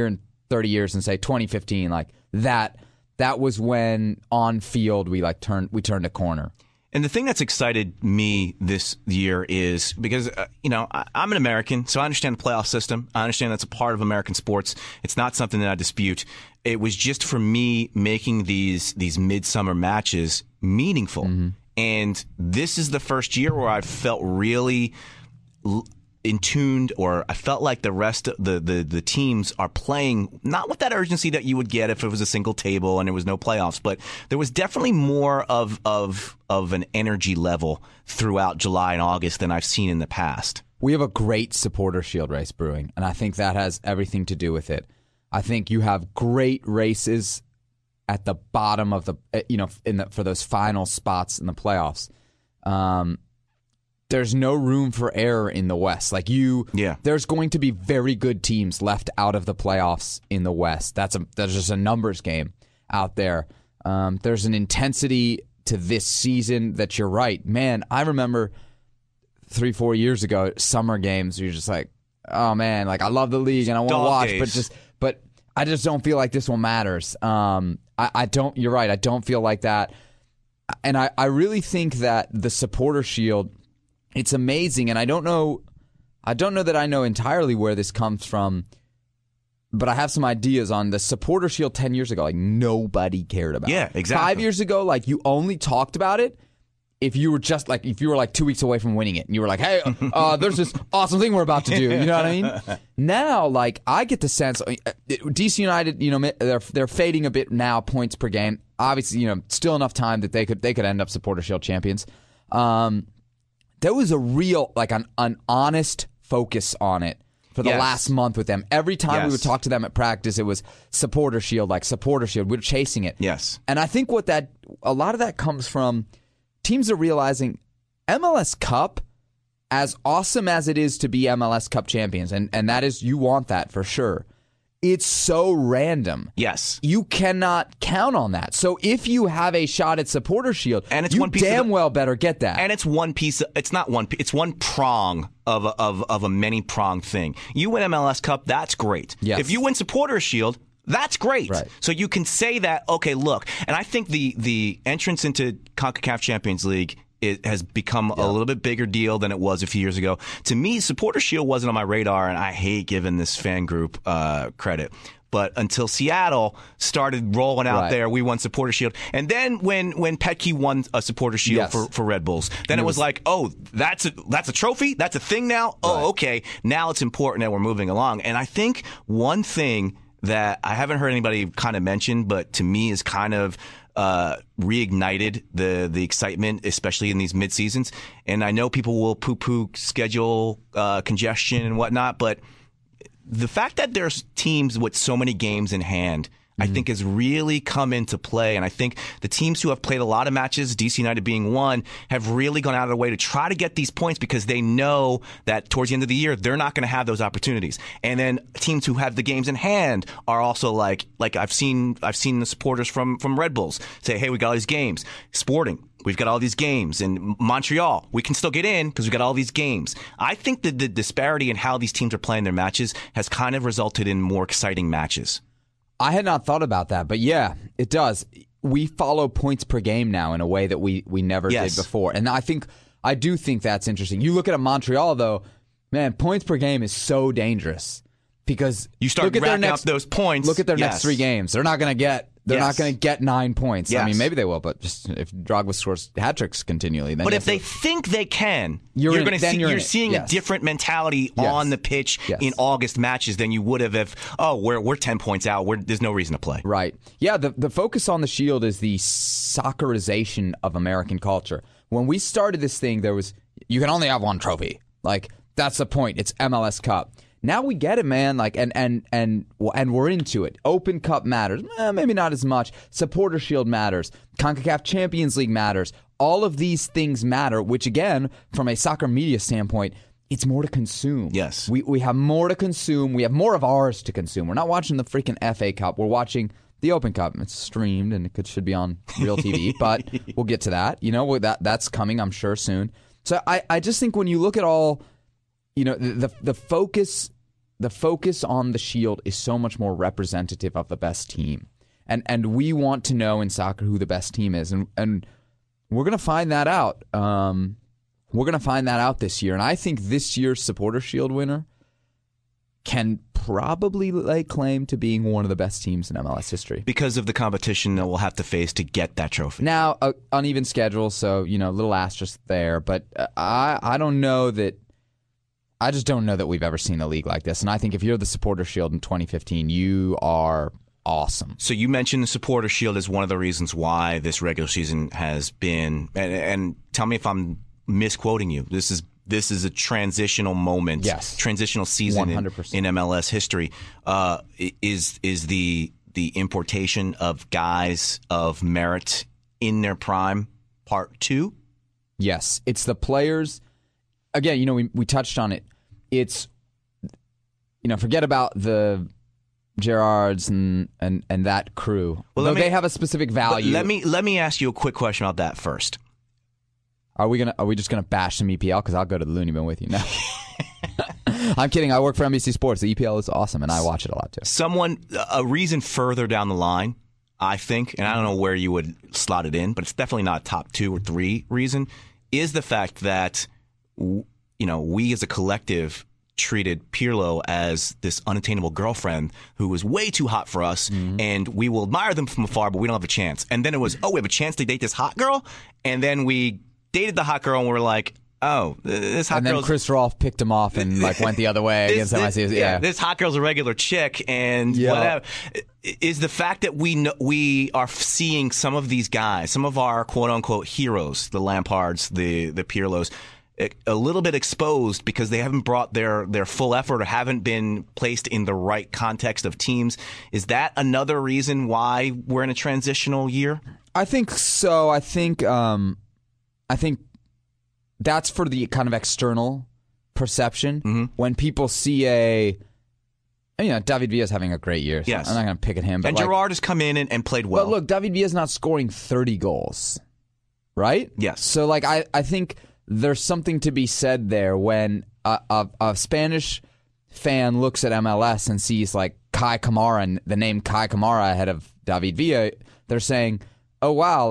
30 years and say 2015, like that was when on field we turned a corner. And the thing that's excited me this year is because, I'm an American, so I understand the playoff system. I understand that's a part of American sports. It's not something that I dispute. It was just for me making these midsummer matches meaningful. Mm-hmm. And this is the first year where I felt really in tuned, or I felt like the rest of the teams are playing not with that urgency that you would get if it was a single table and there was no playoffs, but there was definitely more of an energy level throughout July and August than I've seen in the past. We have a great supporter shield race brewing, and I think that has everything to do with it. I think you have great races at the bottom of the for those final spots in the playoffs. There's no room for error in the West. There's going to be very good teams left out of the playoffs in the West. That's just a numbers game out there. There's an intensity to this season that you're right. Man, I remember 3-4 years ago, summer games, you're just like, oh man, like I love the league and I want to watch, days. but I just don't feel like this one matters. I don't. You're right. I don't feel like that, and I really think that the supporter shield. It's amazing, and I don't know that I know entirely where this comes from, but I have some ideas on the supporter shield 10 years ago. Like, nobody cared about it. Yeah, exactly. 5 years ago, like, you only talked about it if you were 2 weeks away from winning it, and you were like, hey, there's this awesome thing we're about to do. You know what I mean? Now, like, I get the sense, DC United, they're fading a bit now, points per game. Obviously, still enough time that they could end up supporter shield champions. There was a real, like, an honest focus on it for the last month with them. Every time we would talk to them at practice, it was supporter shield, like supporter shield. We were chasing it. Yes. And I think a lot of that comes from teams are realizing MLS Cup, as awesome as it is to be MLS Cup champions, and that is, you want that for sure. It's so random. Yes. You cannot count on that. So if you have a shot at supporter shield, and it's you one piece damn well better get that. And it's one piece. It's not one. It's one prong of a many pronged thing. You win MLS Cup, that's great. Yes. If you win supporter shield, that's great. Right. So you can say that. Okay, look, and I think the entrance into CONCACAF Champions League. It has become a little bit bigger deal than it was a few years ago. To me, Supporter Shield wasn't on my radar, and I hate giving this fan group credit. But until Seattle started rolling out there, we won Supporter Shield. And then when Petke won a Supporter Shield for Red Bulls, then it was like, oh, that's a trophy? That's a thing now? Oh, okay. Now it's important that we're moving along. And I think one thing that I haven't heard anybody kind of mention, but to me is kind of reignited the excitement, especially in these mid seasons. And I know people will poo-poo schedule congestion and whatnot, but the fact that there's teams with so many games in hand, I think has really come into play. And I think the teams who have played a lot of matches, DC United being one, have really gone out of their way to try to get these points because they know that towards the end of the year, they're not going to have those opportunities. And then teams who have the games in hand are also like I've seen the supporters from Red Bulls say, hey, we got all these games. Sporting, we've got all these games. In Montreal, we can still get in because we've got all these games. I think that the disparity in how these teams are playing their matches has kind of resulted in more exciting matches. I had not thought about that, but yeah, it does. We follow points per game now in a way that we never did before. And I do think that's interesting. You look at Montreal, though, man, points per game is so dangerous because you start racking up those points. Look at their next 3 games. They're not going to get 9 points. Yes. I mean, maybe they will, but just if Drogba scores hat tricks continually, then. But if they think they can, you're seeing a different mentality on the pitch in August matches than you would have if we're 10 points out. There's no reason to play. Right. Yeah. The focus on the Shield is the soccerization of American culture. When we started this thing, you can only have one trophy. Like that's the point. It's MLS Cup. Now we get it, man. Like and we're into it. Open Cup matters, maybe not as much. Supporter Shield matters. CONCACAF Champions League matters. All of these things matter. Which again, from a soccer media standpoint, it's more to consume. Yes, we have more to consume. We have more of ours to consume. We're not watching the freaking FA Cup. We're watching the Open Cup. It's streamed and it should be on real TV. But we'll get to that. That's coming, I'm sure, soon. So I just think when you look at all, the focus the focus on the Shield is so much more representative of the best team. And we want to know in soccer who the best team is. And we're going to find that out. We're going to find that out this year. And I think this year's Supporter Shield winner can probably lay claim to being one of the best teams in MLS history. Because of the competition that we'll have to face to get that trophy. Now, uneven schedule, so, a little asterisk there. But I don't know that... I just don't know that we've ever seen a league like this. And I think if you're the Supporter Shield in 2015, you are awesome. So you mentioned the Supporter Shield as one of the reasons why this regular season has been, and tell me if I'm misquoting you. This is a transitional moment, yes, transitional season in 100%. MLS history. Is the importation of guys of merit in their prime part two? Yes, it's the players. Again, we touched on it. It's, forget about the Gerrards and that crew. Well, they have a specific value. Let me ask you a quick question about that first. Are we just gonna bash some EPL? Because I'll go to the Looney Bin with you now. I'm kidding. I work for NBC Sports. The EPL is awesome, and I watch it a lot too. A reason further down the line, I think, and I don't know where you would slot it in, but it's definitely not a top 2 or 3 reason, is the fact that we as a collective treated Pirlo as this unattainable girlfriend who was way too hot for us, and we will admire them from afar, but we don't have a chance. And then it was, we have a chance to date this hot girl, and then we dated the hot girl, and we're like, this hot girl. And then Chris Rolfe picked him off and went the other way against MIC. Yeah, this hot girl's a regular chick, and whatever. Is the fact that we are seeing some of these guys, some of our quote unquote heroes, the Lampards, the Pirlos, a little bit exposed because they haven't brought their full effort or haven't been placed in the right context of teams. Is that another reason why we're in a transitional year? I think so. I think that's for the kind of external perception. Mm-hmm. When people see David Villa's having a great year. So yes. I'm not going to pick at him. But and Gerrard has come in and played well. But look, David Villa's not scoring 30 goals, right? Yes. So I think there's something to be said there when a Spanish fan looks at MLS and sees like Kai Kamara and the name Kai Kamara ahead of David Villa. They're saying, oh, wow,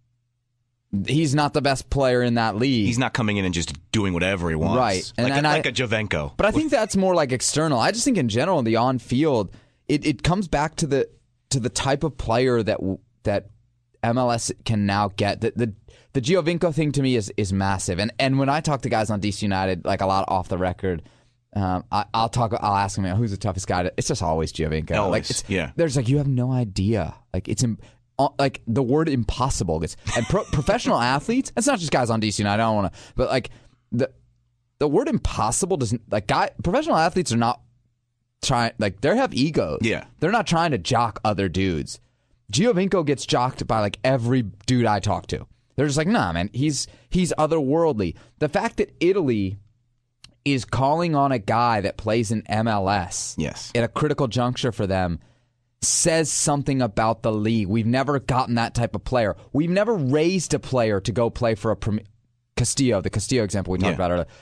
he's not the best player in that league. He's not coming in and just doing whatever he wants. Right. Like a Jovenko. But I think that's more like external. I just think in general, the on-field, it comes back to the type of player that MLS can now get. The Giovinco thing to me is massive. And when I talk to guys on DC United, like a lot off the record, I'll ask them, who's the toughest guy? It's just always Giovinco. Always, There's you have no idea. Like the word impossible gets, and professional athletes. It's not just guys on DC United. I don't want to, but the word impossible doesn't professional athletes are not trying. They have egos. Yeah, they're not trying to jock other dudes. Giovinco gets jocked by every dude I talk to. They're just like, nah, man, he's otherworldly. The fact that Italy is calling on a guy that plays in MLS, yes, at a critical juncture for them, says something about the league. We've never gotten that type of player. We've never raised a player to go play for Castillo, the Castillo example we talked about earlier.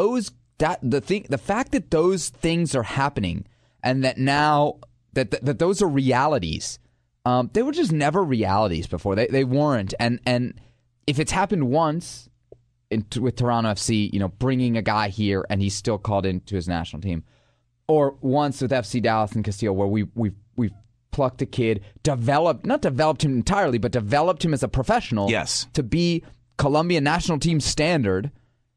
The fact that those things are happening and that now that those are realities, they were just never realities before. They weren't. And if it's happened once with Toronto FC, bringing a guy here and he's still called into his national team, or once with FC Dallas and Castillo where we've plucked a kid, not developed him entirely, but developed him as a professional, yes, to be Colombian national team standard.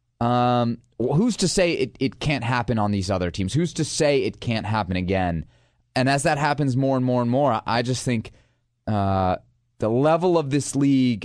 Who's to say it can't happen on these other teams? Who's to say it can't happen again? And as that happens more and more and more, I just think the level of this league,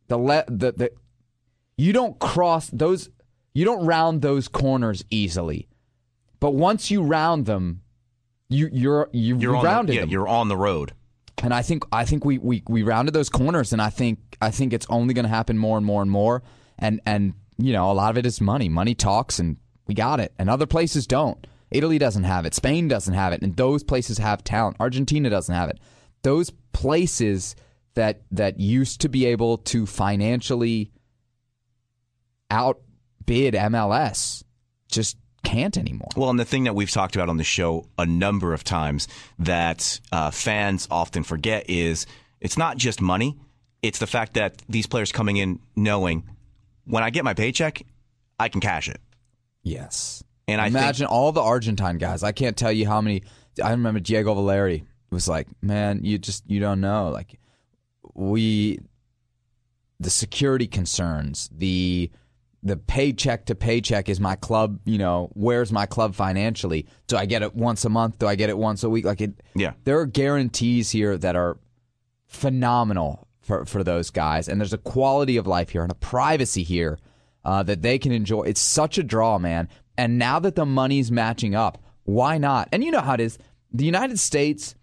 you don't round those corners easily. But once you round them, you're rounded them. You're on the road. And I think we rounded those corners, and I think it's only going to happen more and more and more. And a lot of it is money. Money talks, and we got it. And other places don't. Italy doesn't have it. Spain doesn't have it. And those places have talent. Argentina doesn't have it. Those places that used to be able to financially outbid MLS just can't anymore. Well, and the thing that we've talked about on the show a number of times that fans often forget is it's not just money. It's the fact that these players coming in knowing when I get my paycheck, I can cash it. Yes. And imagine all the Argentine guys. I can't tell you how many. I remember Diego Valeri was like, man, you don't know. Like, the security concerns, the paycheck to paycheck is my club, where's my club financially? Do I get it once a month? Do I get it once a week? There are guarantees here that are phenomenal for those guys. And there's a quality of life here and a privacy here that they can enjoy. It's such a draw, man. And now that the money's matching up, why not? And you know how it is. The United States,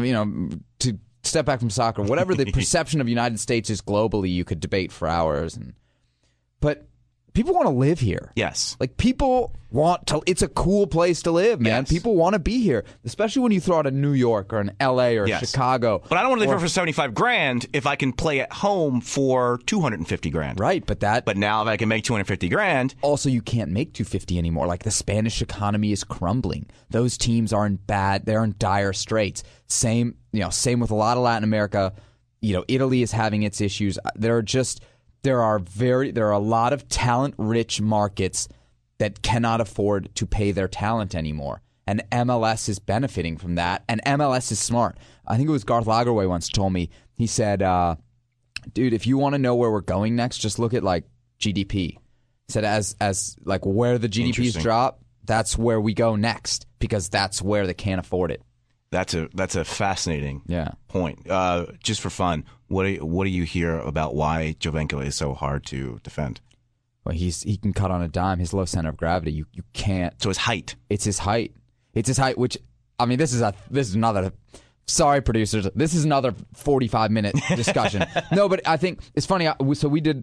to step back from soccer, whatever the perception of the United States is globally, you could debate for hours. But people want to live here. Yes. Like, people want to. It's a cool place to live, man. Yes. People want to be here, especially when you throw out a New York or an LA or Chicago. But I don't want to live here for $75,000 if I can play at home for $250,000. Right, but now if I can make $250,000, also you can't make $250,000 anymore. Like, the Spanish economy is crumbling. Those teams are they're in dire straits. Same with a lot of Latin America. Italy is having its issues. There are a lot of talent-rich markets that cannot afford to pay their talent anymore. And MLS is benefiting from that. And MLS is smart. I think it was Garth Lagerwey once told me, he said, dude, if you want to know where we're going next, just look at GDP. He said as where the GDPs drop, that's where we go next, because that's where they can't afford it. That's a fascinating point. Just for fun, what do you hear about why Giovinco is so hard to defend? Well, he can cut on a dime. His low center of gravity, you can't. So his height. It's his height. Which, I mean, this is another. Sorry, producers. This is another 45-minute discussion. No, but I think it's funny. So we had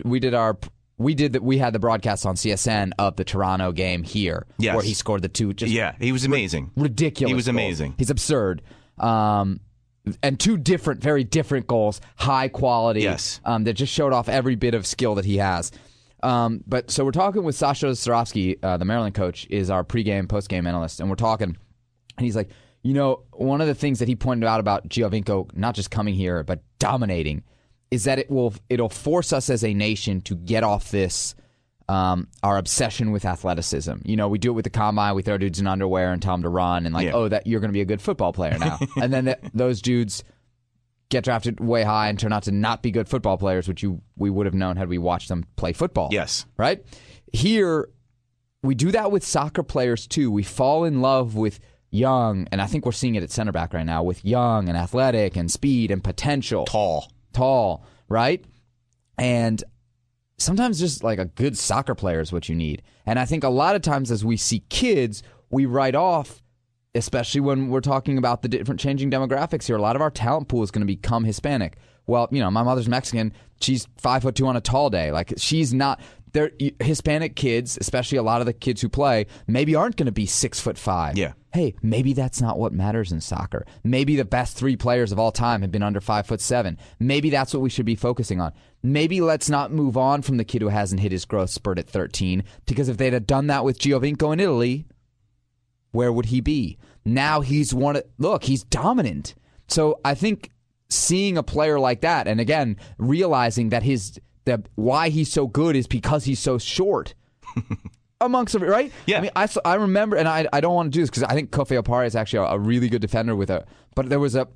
the broadcast on CSN of the Toronto game here, where he scored the two. He was amazing. Ridiculous. He was goals. amazing. He's absurd. And two very different goals, high quality. Yes. That just showed off every bit of skill that he has. But so we're talking with Sasha Starovsky, the Maryland coach, is our pregame, postgame analyst, and we're talking, and he's like, one of the things that he pointed out about Giovinco, not just coming here but dominating, is that it'll force us as a nation to get off this our obsession with athleticism. We do it with the combine. We throw dudes in underwear and tell them to run, and that you're going to be a good football player now. And then those dudes get drafted way high and turn out to not be good football players, which we would have known had we watched them play football. Yes. Right? Here, we do that with soccer players too. We fall in love with young, and I think we're seeing it at center back right now, with young and athletic and speed and potential. Tall, right? And sometimes just a good soccer player is what you need. And I think a lot of times as we see kids, we write off, especially when we're talking about the different changing demographics here. A lot of our talent pool is going to become Hispanic. Well, my mother's Mexican. She's 5'2" on a tall day. She's not. They're Hispanic kids, especially a lot of the kids who play, maybe aren't going to be 6'5". Yeah. Hey, maybe that's not what matters in soccer. Maybe the best 3 players of all time have been under 5'7". Maybe that's what we should be focusing on. Maybe let's not move on from the kid who hasn't hit his growth spurt at 13, because if they'd have done that with Giovinco in Italy, where would he be? Now he's dominant. So I think seeing a player like that, and again, realizing that why he's so good is because he's so short. Amongst it, right? Yeah. I mean, I remember, and I don't want to do this because I think Kofi Opare is actually a really good defender but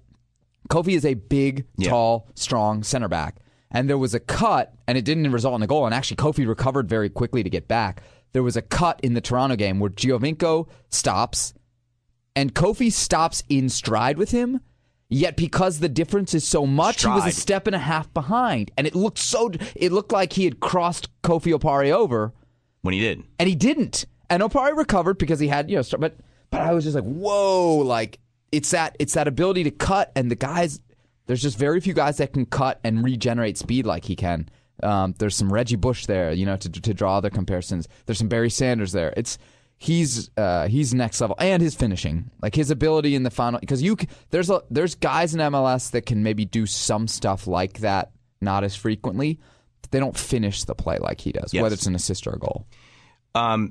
Kofi is a big, tall, strong center back. And there was a cut, and it didn't result in a goal. And actually, Kofi recovered very quickly to get back. There was a cut in the Toronto game where Giovinco stops, and Kofi stops in stride with him. Yet because the difference is so much, he was a step and a half behind. And it looked like he had crossed Kofi Opare over. When he did. And he didn't. And Opare recovered because he had, but I was just like, whoa, it's that ability to cut, and the guys, there's just very few guys that can cut and regenerate speed like he can. There's some Reggie Bush there, to draw other comparisons. There's some Barry Sanders there. He's next level, and his finishing, his ability in the final, because there's guys in MLS that can maybe do some stuff like that, not as frequently. They don't finish the play like he does, whether it's an assist or a goal.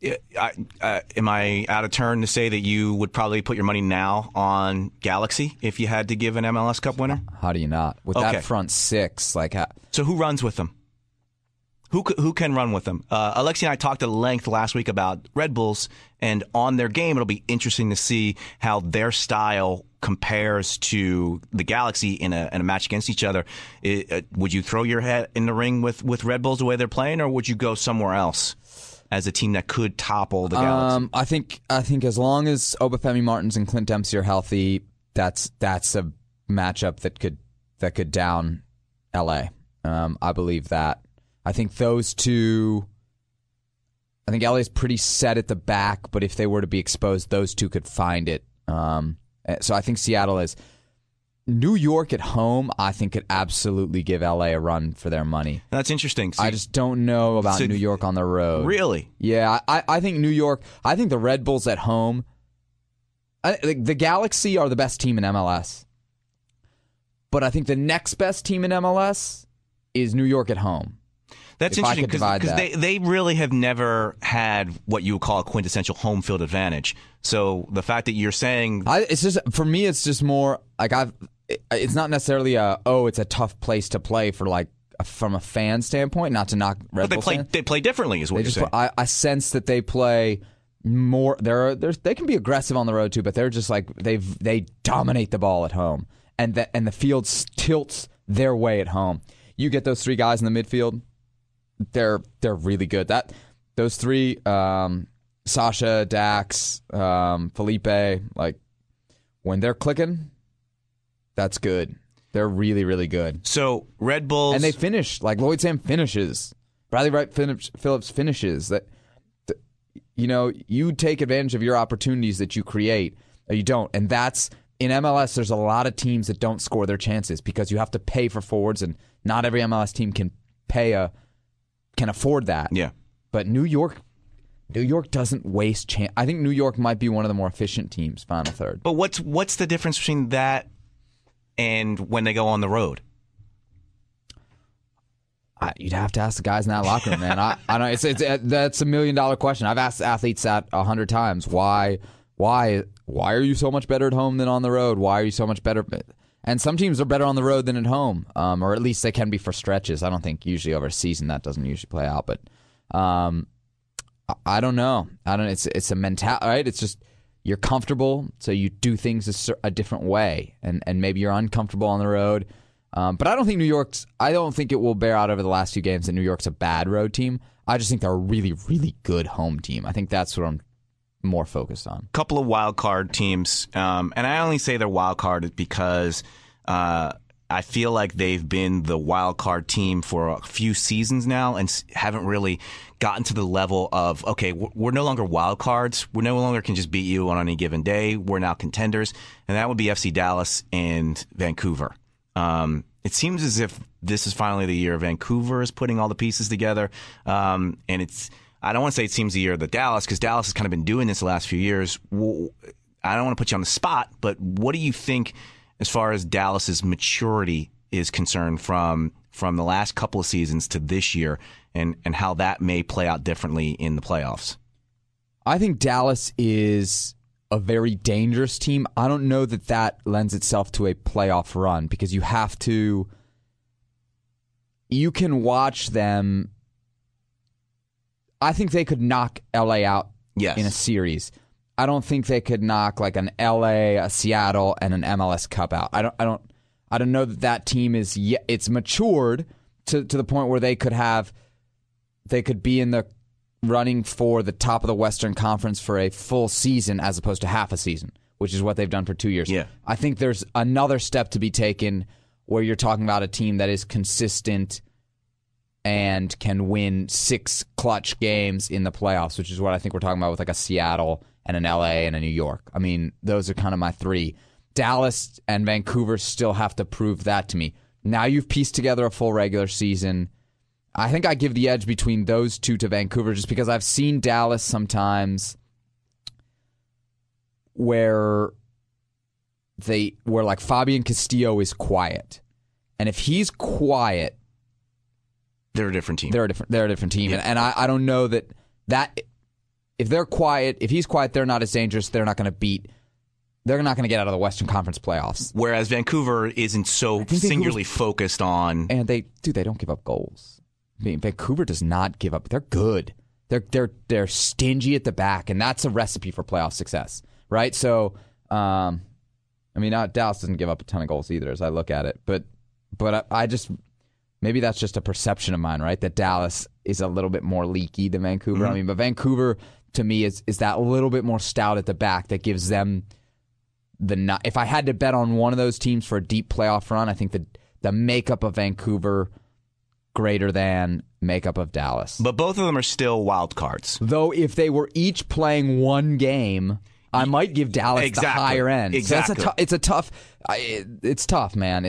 am I out of turn to say that you would probably put your money now on Galaxy if you had to give an MLS Cup winner? How do you not? With that front six, So who runs with them? Who can run with them? Alexi and I talked at length last week about Red Bulls, and on their game, it'll be interesting to see how their style compares to the Galaxy in a match against each other. Would you throw your head in the ring with Red Bulls the way they're playing, or would you go somewhere else as a team that could topple the Galaxy? I think as long as Obafemi Martins and Clint Dempsey are healthy, that's a matchup that could down LA. I believe that. I think those two. I think LA is pretty set at the back, but if they were to be exposed, those two could find it. So I think Seattle is. New York at home, I think, could absolutely give LA a run for their money. That's interesting. I just don't know about New York on the road. Really? Yeah, I think New York. I think the Red Bulls at home. The Galaxy are the best team in MLS, but I think the next best team in MLS is New York at home. That's interesting because they really have never had what you would call a quintessential home field advantage. So the fact that you're saying it's just for me, it's just more like it's not necessarily it's a tough place to play for from a fan standpoint. Not to knock Red Bulls. They play differently, is what you're saying. I sense that they play more. They can be aggressive on the road too, but they're just they dominate the ball at home, and the field tilts their way at home. You get those three guys in the midfield. They're really good. Those three, Sasha, Dax, Felipe, when they're clicking, that's good. They're really, really good. So Red Bulls, and they finish Lloyd Sam finishes. Bradley Wright Phillips finishes. You take advantage of your opportunities that you create, or you don't, and that's in MLS. There's a lot of teams that don't score their chances because you have to pay for forwards, and not every MLS team can afford that. Yeah. But New York doesn't waste chance. I think New York might be one of the more efficient teams, final third. But what's the difference between that and when they go on the road? You'd have to ask the guys in that locker room, man. I don't. That's $1 million question. I've asked athletes that 100 times. Why are you so much better at home than on the road? Why are you so much better? And some teams are better on the road than at home, or at least they can be for stretches. I don't think usually over a season that doesn't usually play out, but I don't know. It's a mentality, right? It's just you're comfortable, so you do things a different way, and maybe you're uncomfortable on the road. But I don't think it will bear out over the last few games that New York's a bad road team. I just think they're a really, really good home team. I think that's what I'm more focused on. Couple of wild card teams, and I only say they're wild card because I feel like they've been the wild card team for a few seasons now and haven't really gotten to the level of, okay, we're no longer wild cards. We no longer can just beat you on any given day. We're now contenders, and that would be FC Dallas and Vancouver. It seems as if this is finally the year Vancouver is putting all the pieces together, and it's. I don't want to say it seems the year that Dallas, because Dallas has kind of been doing this the last few years. I don't want to put you on the spot, but what do you think as far as Dallas's maturity is concerned from the last couple of seasons to this year, and how that may play out differently in the playoffs? I think Dallas is a very dangerous team. I don't know that lends itself to a playoff run because you can watch them. I think they could knock LA out in a series. I don't think they could knock an LA, a Seattle, and an MLS Cup out. I don't know that team is yet. It's matured to the point where they could be in the running for the top of the Western Conference for a full season as opposed to half a season, which is what they've done for 2 years. Yeah. I think there's another step to be taken where you're talking about a team that is consistent and can win 6 clutch games in the playoffs, which is what I think we're talking about with a Seattle and an LA and a New York. I mean, those are kind of my three. Dallas and Vancouver still have to prove that to me. Now you've pieced together a full regular season. I think I give the edge between those two to Vancouver just because I've seen Dallas sometimes where Fabian Castillo is quiet. And if he's quiet, they're a different team. They're a different team. Yeah. And I don't know that if they're quiet, if he's quiet, they're not as dangerous. They're not going to get out of the Western Conference playoffs. Whereas Vancouver isn't so singularly focused on. And they don't give up goals. I mean, Vancouver does not give up. They're good. They're stingy at the back, and that's a recipe for playoff success, right? So, Dallas doesn't give up a ton of goals either, as I look at it. But I just maybe that's just a perception of mine, right? That Dallas is a little bit more leaky than Vancouver. Mm-hmm. But Vancouver to me is that little bit more stout at the back that gives them. If I had to bet on one of those teams for a deep playoff run, I think the makeup of Vancouver greater than makeup of Dallas. But both of them are still wild cards. Though if they were each playing one game, I might give Dallas the higher end. Exactly. So it's tough, man.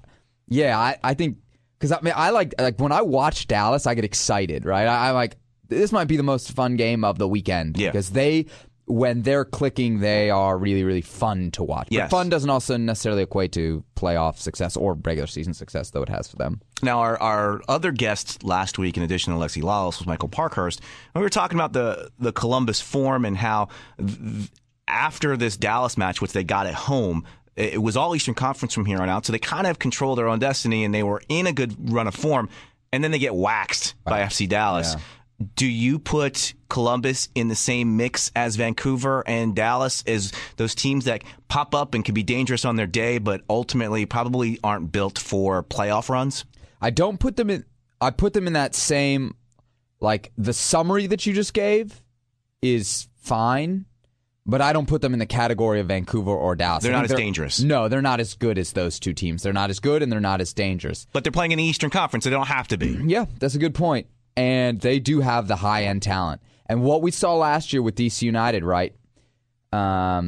I think because I like when I watch Dallas, I get excited, right? I like this might be the most fun game of the weekend because when they're clicking, they are really, really fun to watch. But fun doesn't also necessarily equate to playoff success or regular season success, though it has for them. Now, our other guest last week, in addition to Alexi Lalas, was Michael Parkhurst. And we were talking about the Columbus form and how after this Dallas match, which they got at home, it was all Eastern Conference from here on out. So they kind of controlled their own destiny, and they were in a good run of form. And then they get waxed by FC Dallas. Yeah. Do you put Columbus in the same mix as Vancouver and Dallas as those teams that pop up and can be dangerous on their day, but ultimately probably aren't built for playoff runs? I don't put them in. I put them in that same, like the summary that you just gave is fine, but I don't put them in the category of Vancouver or Dallas. They're not as dangerous. No, they're not as good as those two teams. They're not as good and they're not as dangerous. But they're playing in the Eastern Conference. So they don't have to be. Yeah, that's a good point. And they do have the high-end talent. And what we saw last year with DC United, right? DC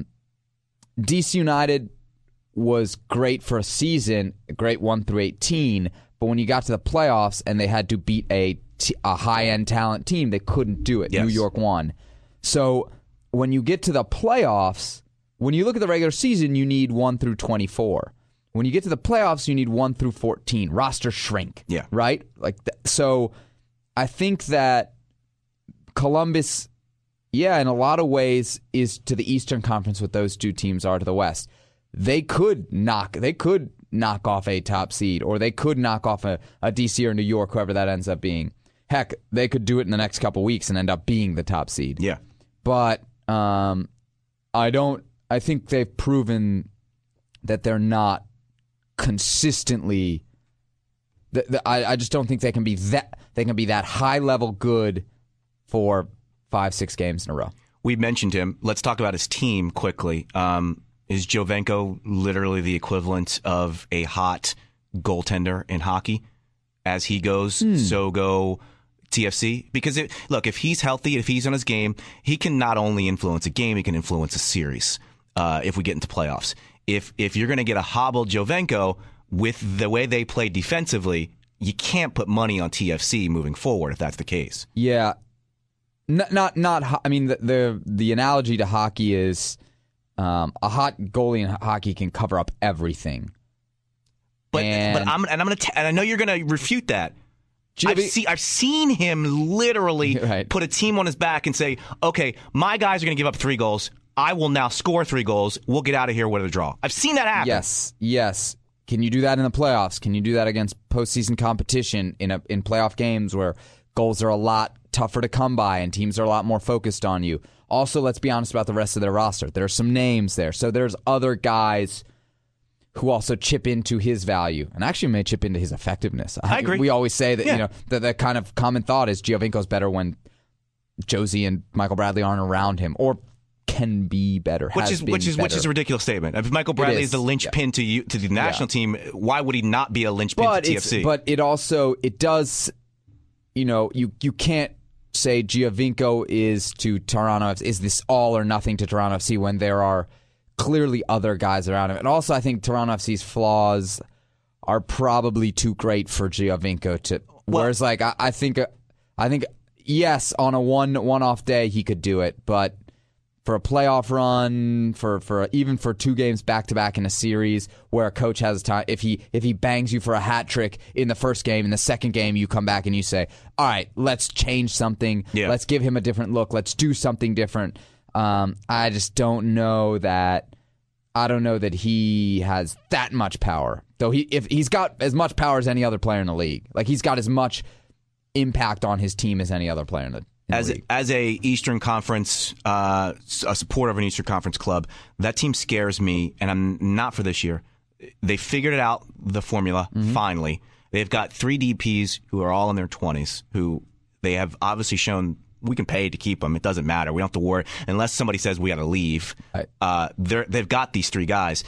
United was great for a season, great 1 through 18, but when you got to the playoffs and they had to beat a high-end talent team, they couldn't do it. Yes. New York won. So when you get to the playoffs, when you look at the regular season, you need 1 through 24. When you get to the playoffs, you need 1 through 14. Roster shrink. Yeah. Right? So I think that Columbus, in a lot of ways, is to the Eastern Conference what those two teams are to the West. They could knock off a top seed, or they could knock off a DC or New York, whoever that ends up being. Heck, they could do it in the next couple weeks and end up being the top seed. Yeah. But I think they've proven that they're not consistently. I just don't think they can be that high level good for 5-6 games in a row. We mentioned him. Let's talk about his team quickly. Is Giovinco literally the equivalent of a hot goaltender in hockey? As he goes, so go TFC. Because if he's healthy, if he's on his game, he can not only influence a game, he can influence a series. If we get into playoffs, if you're going to get a hobbled Giovinco. With the way they play defensively, you can't put money on TFC moving forward if that's the case. Yeah, not. I mean, the analogy to hockey is a hot goalie in hockey can cover up everything. But I know you're going to refute that. I've seen him literally put a team on his back and say, "Okay, my guys are going to give up 3 goals. I will now score 3 goals. We'll get out of here with a draw." I've seen that happen. Yes. Can you do that in the playoffs? Can you do that against postseason competition in playoff games where goals are a lot tougher to come by and teams are a lot more focused on you? Also, let's be honest about the rest of their roster. There are some names there. So there's other guys who also chip into his value and actually may chip into his effectiveness. I agree. We always say that, the kind of common thought is Giovinco's better when Josie and Michael Bradley aren't around him, or can be better. Which is a ridiculous statement. If Michael Bradley is the linchpin to the national team, why would he not be a linchpin to TFC? But it does. You can't say Giovinco is to Toronto. Is this all or nothing to Toronto FC when there are clearly other guys around him? And also, I think Toronto FC's flaws are probably too great for Giovinco to. Whereas, I think yes, on a one-off day he could do it, but a playoff run, for even for 2 games back to back in a series where a coach has time. If he bangs you for a hat trick in the first game, in the second game you come back and you say, all right, let's change something. Yeah. Let's give him a different look. Let's do something different. I just don't know that. I don't know that he has that much power. Though if he's got as much power as any other player in the league. Like, he's got as much impact on his team as any other player in the league. As a Eastern Conference, a supporter of an Eastern Conference club, that team scares me, and I'm not for this year. They figured it out, the formula, finally. They've got 3 DPs who are all in their 20s, who they have obviously shown we can pay to keep them. It doesn't matter. We don't have to worry. Unless somebody says we got to leave, they've got these 3 guys.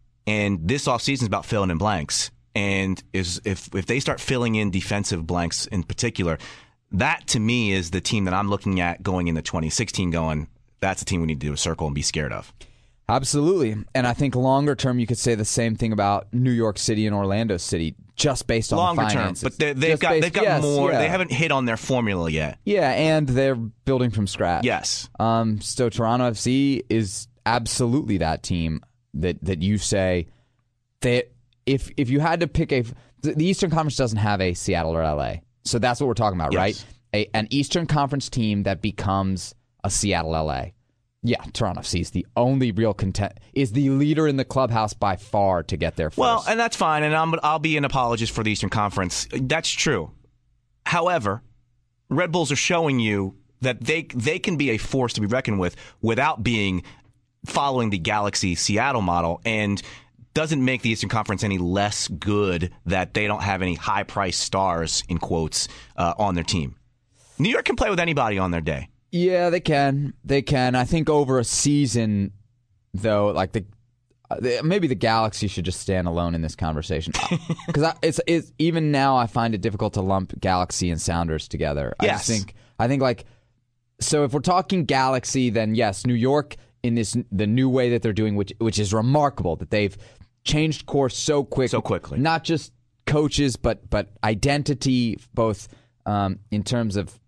And this offseason is about filling in blanks. And if they start filling in defensive blanks in particular, that to me is the team that I'm looking at going into 2016 going, that's a team we need to do a circle and be scared of. Absolutely. And I think longer term, you could say the same thing about New York City and Orlando City, just based on longer the finances. Term, but they've got more. Yeah. They haven't hit on their formula yet. Yeah, and they're building from scratch. Yes. So Toronto FC is absolutely that team that you say that if you had to pick the Eastern Conference doesn't have a Seattle or LA. So that's what we're talking about, yes. right? An Eastern Conference team that becomes a Seattle LA. Yeah, Toronto FC is the only real is the leader in the clubhouse by far to get there first. Well, and that's fine, and I'll be an apologist for the Eastern Conference. That's true. However, Red Bulls are showing you that they can be a force to be reckoned with without being following the Galaxy Seattle model, and doesn't make the Eastern Conference any less good that they don't have any high-priced stars, in quotes, on their team. New York can play with anybody on their day. Yeah, they can. They can. I think over a season, though, like maybe the Galaxy should just stand alone in this conversation. Because it's even now I find it difficult to lump Galaxy and Sounders together. Yes. I think like, so if we're talking Galaxy, then yes, New York in the new way that they're doing, which is remarkable, that they've changed course so quickly. Not just coaches, but identity, both in terms of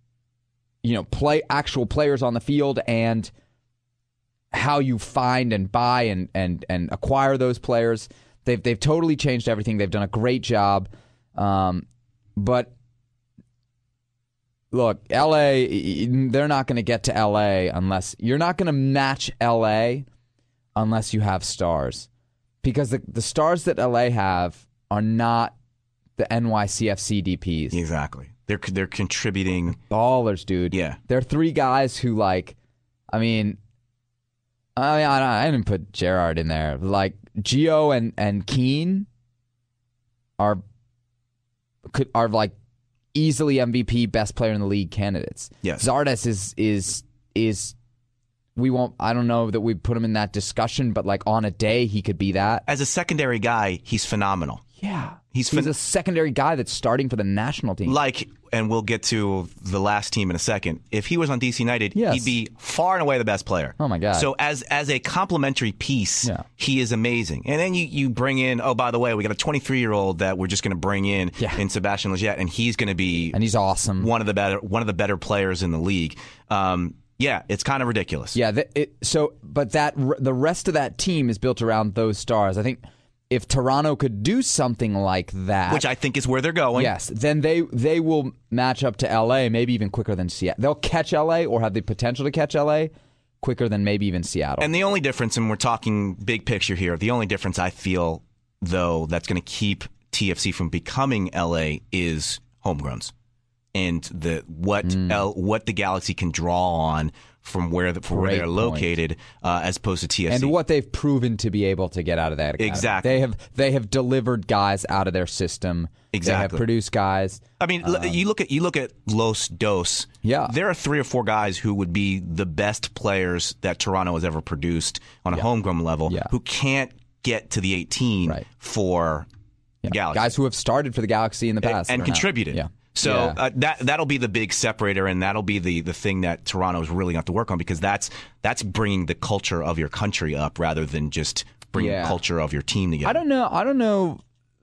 actual players on the field and how you find and buy and acquire those players. They've totally changed everything. They've done a great job. But look, LA, they're not going to get to LA unless you're not going to match LA unless you have stars. Because the stars that LA have are not the NYCFC DPs. Exactly. They're contributing. Ballers, dude. Yeah. They're 3 guys who, I didn't put Gerrard in there. Like, Gio and Keane are like easily MVP, best player in the league candidates. Yes. Zardes is we won't. I don't know that we put him in that discussion, but like on a day he could be that. As a secondary guy, he's phenomenal. Yeah. He's a secondary guy that's starting for the national team. And we'll get to the last team in a second. If he was on DC United, he'd be far and away the best player. Oh, my God. So as a complementary piece, he is amazing. And then you bring in, oh, by the way, we got a 23-year-old that we're just going to bring in Sebastian Lletget, and he's going to be... And he's awesome. One of the better players in the league. Yeah, it's kind of ridiculous. Yeah, but the rest of that team is built around those stars. I think... If Toronto could do something like that, which I think is where they're going, yes, then they will match up to LA, maybe even quicker than Seattle. They'll catch LA or have the potential to catch LA quicker than maybe even Seattle. And the only difference, and we're talking big picture here, the only difference I feel, though, that's going to keep TFC from becoming LA is homegrowns. And what the Galaxy can draw on from where they're located, as opposed to TFC, and what they've proven to be able to get out of that academy. Exactly, they have delivered guys out of their system. Exactly, they have produced guys. I mean, you look at Los Dos. Yeah, there are 3 or 4 guys who would be the best players that Toronto has ever produced on a homegrown level, who can't get to the 18 for the Galaxy. Guys who have started for the Galaxy in the past and contributed. Yeah. So that'll be the big separator, and that'll be the thing that Toronto's really got to work on, because that's bringing the culture of your country up rather than just bringing the culture of your team together. I don't know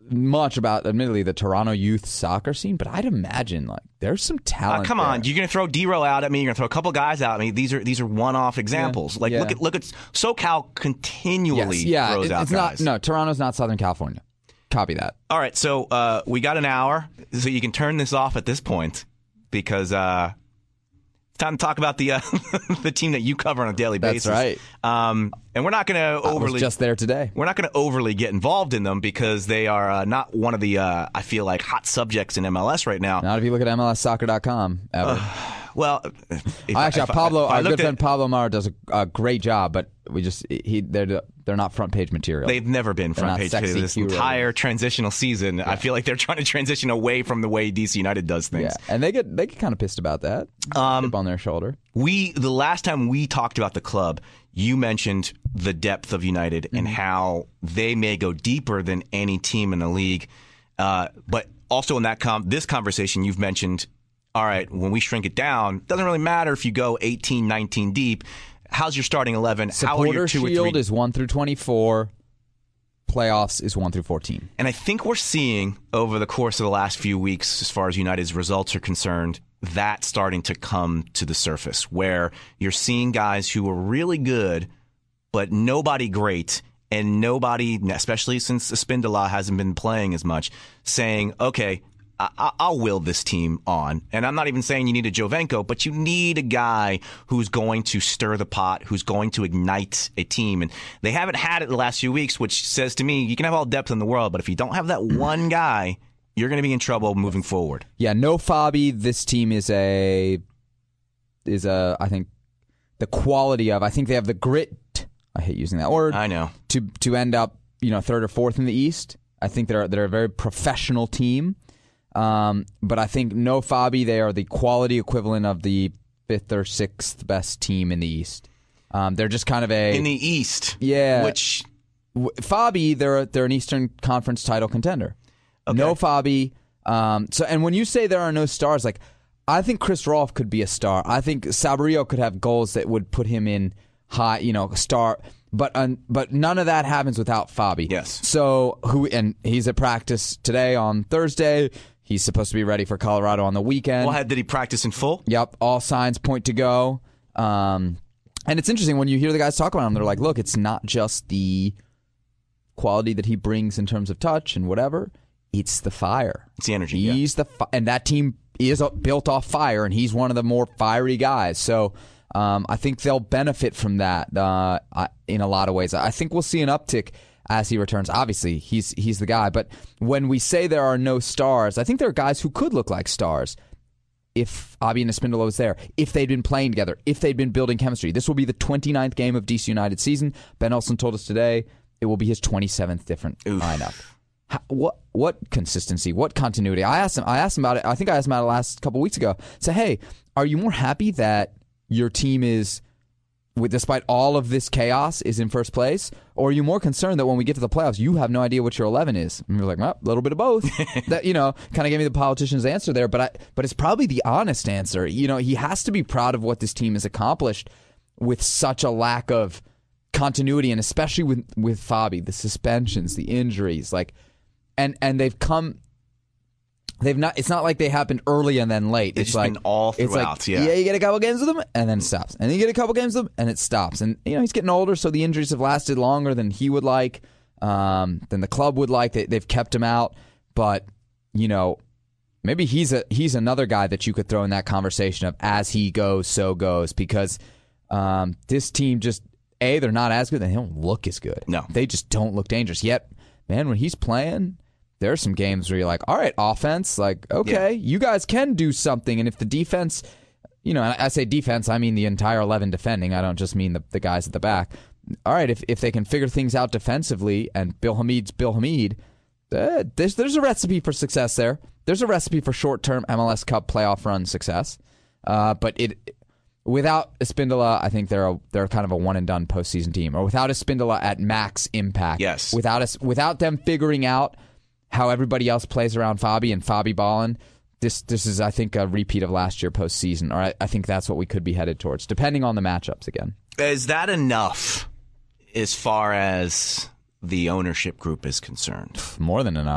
much about, admittedly, the Toronto youth soccer scene, but I'd imagine like there's some talent. Come on, you're going to throw D-Row out at me. You're going to throw a couple guys out at me. These are one-off examples. Look at SoCal continually throws out guys. Toronto's not Southern California. Copy that. All right, so we got an hour, so you can turn this off at this point because it's time to talk about the the team that you cover on a daily basis. That's right. And we're not going to overly. I was just there today. We're not going to overly get involved in them because they are not one of the I feel like hot subjects in MLS right now. Not if you look at MLSsoccer.com. Well, our good friend Pablo Mara does a great job, but they're not front page material. They've never been front page material this entire transitional season. Yeah. I feel like they're trying to transition away from the way DC United does things. Yeah, and they get kind of pissed about that. Chip on their shoulder. The last time we talked about the club, you mentioned the depth of United and how they may go deeper than any team in the league. But also in this conversation, you've mentioned, all right, when we shrink it down, it doesn't really matter if you go 18, 19 deep. How's your starting 11? How are your 2 or 3? Shield is 1 through 24. Playoffs is 1 through 14. And I think we're seeing over the course of the last few weeks, as far as United's results are concerned, that starting to come to the surface, where you're seeing guys who are really good, but nobody great, and nobody, especially since Espindola hasn't been playing as much, saying, okay, I'll will this team on. And I'm not even saying you need a Jovenko, but you need a guy who's going to stir the pot, who's going to ignite a team. And they haven't had it the last few weeks, which says to me, you can have all depth in the world, but if you don't have that one guy, you're going to be in trouble moving forward. Yeah, no Fabi. This team is I think the quality of, I think they have the grit. I hate using that word. I know. To end up, third or fourth in the East. I think they're a very professional team. But I think no Fabi, they are the quality equivalent of the 5th or 6th best team in the East. They're just kind of in the East. Yeah. Which Fabi, they're an Eastern Conference title contender. Okay. No Fabi. And when you say there are no stars, like I think Chris Rolfe could be a star. I think Saborio could have goals that would put him in high, star. But none of that happens without Fabi. Yes. So he's at practice today on Thursday. He's supposed to be ready for Colorado on the weekend. Well, did he practice in full? Yep. All signs point to go. And it's interesting when you hear the guys talk about him. They're like, look, it's not just the quality that he brings in terms of touch and whatever. It's the fire. It's the energy. And that team is built off fire, and he's one of the more fiery guys. So I think they'll benefit from that in a lot of ways. I think we'll see an uptick as he returns. Obviously, he's the guy. But when we say there are no stars, I think there are guys who could look like stars if Abi and Espindola was there, if they'd been playing together, if they'd been building chemistry. This will be the 29th game of DC United season. Ben Olsen told us today it will be his 27th different lineup. What consistency? What continuity? I asked him about it. I think I asked him about it last couple weeks ago. So, hey, are you more happy that your team is, despite all of this chaos, is in first place? Or are you more concerned that when we get to the playoffs, you have no idea what your 11 is? And you're like, well, a little bit of both. That, kind of gave me the politician's answer there. But it's probably the honest answer. He has to be proud of what this team has accomplished with such a lack of continuity, and especially with Fabi, the suspensions, the injuries, and they've come. They've not. It's not like they happened early and then late. It's like been all throughout. Yeah, you get a couple games with them and then it stops, and then you get a couple games with them and it stops. And he's getting older, so the injuries have lasted longer than he would like, than the club would like. They've kept him out, but maybe he's another guy that you could throw in that conversation of as he goes, so goes, because this team just they're not as good, and they don't look as good. No, they just don't look dangerous yet. Man, when he's playing, there are some games where you're like, all right, offense, you guys can do something. And if the defense, and I say defense, I mean the entire 11 defending. I don't just mean the guys at the back. All right, if they can figure things out defensively, and Bill Hamid's Bill Hamid, there's a recipe for success there. There's a recipe for short-term MLS Cup playoff run success. But without Espindola, I think they're kind of a one-and-done postseason team. Or without Espindola at max impact. Yes. Without them figuring out how everybody else plays around Fabi and Fabi ballin', this is, I think, a repeat of last year postseason. Or I think that's what we could be headed towards, depending on the matchups again. Is that enough as far as the ownership group is concerned? More than enough.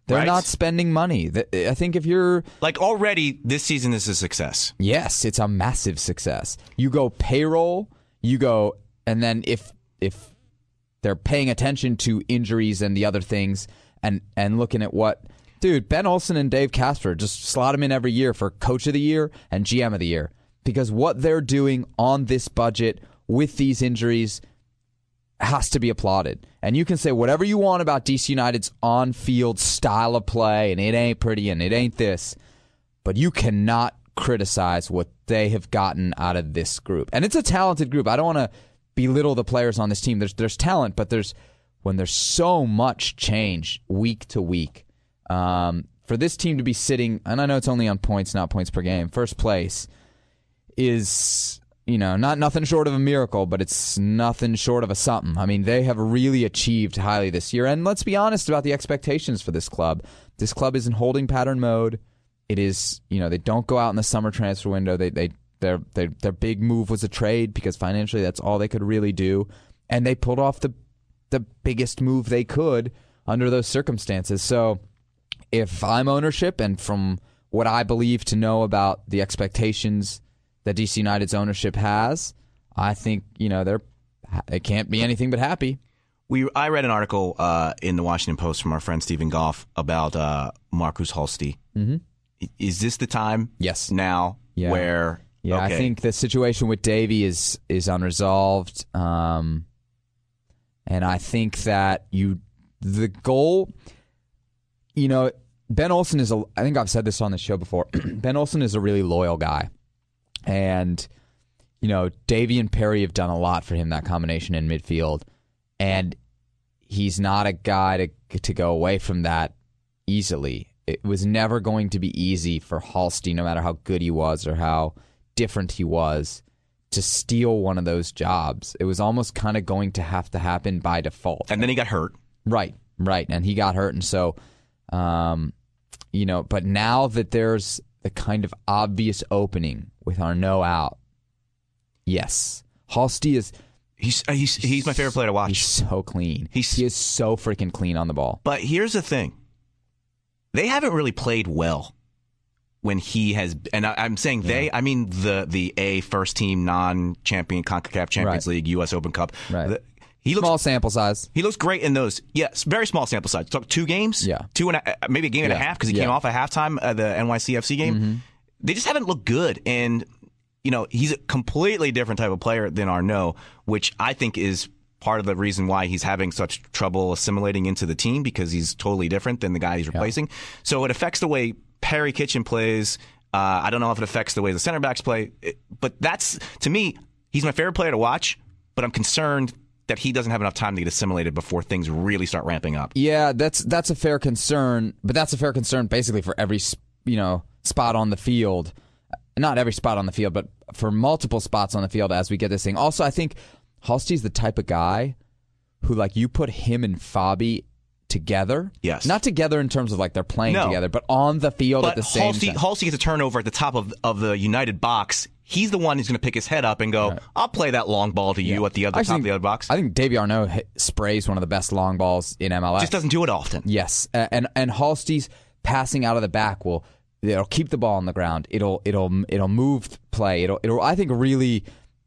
They're right? not spending money. I think if you're... Like, already, this season is a success. Yes, it's a massive success. You go payroll, and then if they're paying attention to injuries and the other things and looking at what... Dude, Ben Olsen and Dave Casper, just slot them in every year for Coach of the Year and GM of the Year. Because what they're doing on this budget with these injuries has to be applauded. And you can say whatever you want about DC United's on-field style of play, and it ain't pretty, and it ain't this. But you cannot criticize what they have gotten out of this group. And it's a talented group. I don't want to belittle the players on this team. There's talent, but when there's so much change week to week, for this team to be sitting, and I know it's only on points, not points per game, first place is, not nothing short of a miracle, but it's nothing short of a something. I mean, they have really achieved highly this year. And let's be honest about the expectations for this club. This club is in holding pattern mode. It is, they don't go out in the summer transfer window. Their big move was a trade because financially that's all they could really do. And they pulled off the biggest move they could under those circumstances. So if I'm ownership, and from what I believe to know about the expectations that DC United's ownership has, I think, it can't be anything but happy. I read an article in the Washington Post from our friend Stephen Goff about Marcus Halsti. Mm-hmm. Is this the time? Yes. Now where... Yeah, okay. I think the situation with Davey is unresolved. And I think that the goal... Ben Olsen I think I've said this on the show before. Ben Olsen is a really loyal guy. And, Davey and Perry have done a lot for him, that combination in midfield. And he's not a guy to go away from that easily. It was never going to be easy for Halsti, no matter how good he was or how different he was, to steal one of those jobs. It was almost kind of going to have to happen by default. And then he got hurt. Right. And he got hurt. And so... but now that there's the kind of obvious opening with Arnaud out, yes, Halsti is... He's my favorite player to watch. He's so clean. He is so freaking clean on the ball. But here's the thing. They haven't really played well when he has... And I'm saying they, I mean the A first team non-champion CONCACAF Champions League, U.S. Open Cup. Right. Small sample size. He looks great in those. Yes, very small sample size. Talk 2 games? Yeah. Maybe a game and a half because he came off at halftime of the NYCFC game. Mm-hmm. They just haven't looked good. And, he's a completely different type of player than Arnaud, which I think is part of the reason why he's having such trouble assimilating into the team, because he's totally different than the guy he's replacing. Yeah. So it affects the way Perry Kitchen plays. I don't know if it affects the way the center backs play. But that's, to me, he's my favorite player to watch, but I'm concerned that he doesn't have enough time to get assimilated before things really start ramping up. Yeah, that's a fair concern, but that's a fair concern basically for every spot on the field. Not every spot on the field, but for multiple spots on the field as we get this thing. Also, I think Halsti's the type of guy who, you put him and Fabi together. Yes. Not together in terms of they're playing together, but on the field at the same time. Halsti gets a turnover at the top of the United box. He's the one who's going to pick his head up and go, right, I'll play that long ball to you at the top of the other box. I think Davey Arnaud sprays one of the best long balls in MLS. Just doesn't do it often. Yes. And Halsti's passing out of the back it'll keep the ball on the ground. It'll move play. It'll I think really,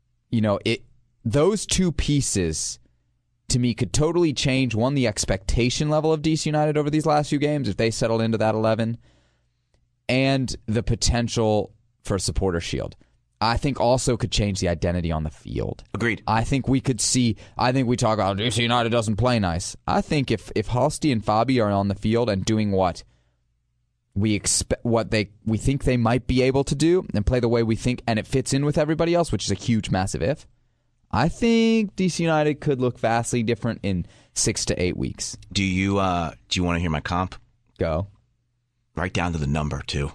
those two pieces to me could totally change, one, the expectation level of DC United over these last few games if they settled into that 11, and the potential for a supporter shield. I think also could change the identity on the field. Agreed. I think we talk about DC United doesn't play nice. I think if Halsti and Fabi are on the field and doing what we think they might be able to do and play the way we think, and it fits in with everybody else, which is a huge, massive if, I think DC United could look vastly different in 6 to 8 weeks. Do you want to hear my comp? Go. Right down to the number, too.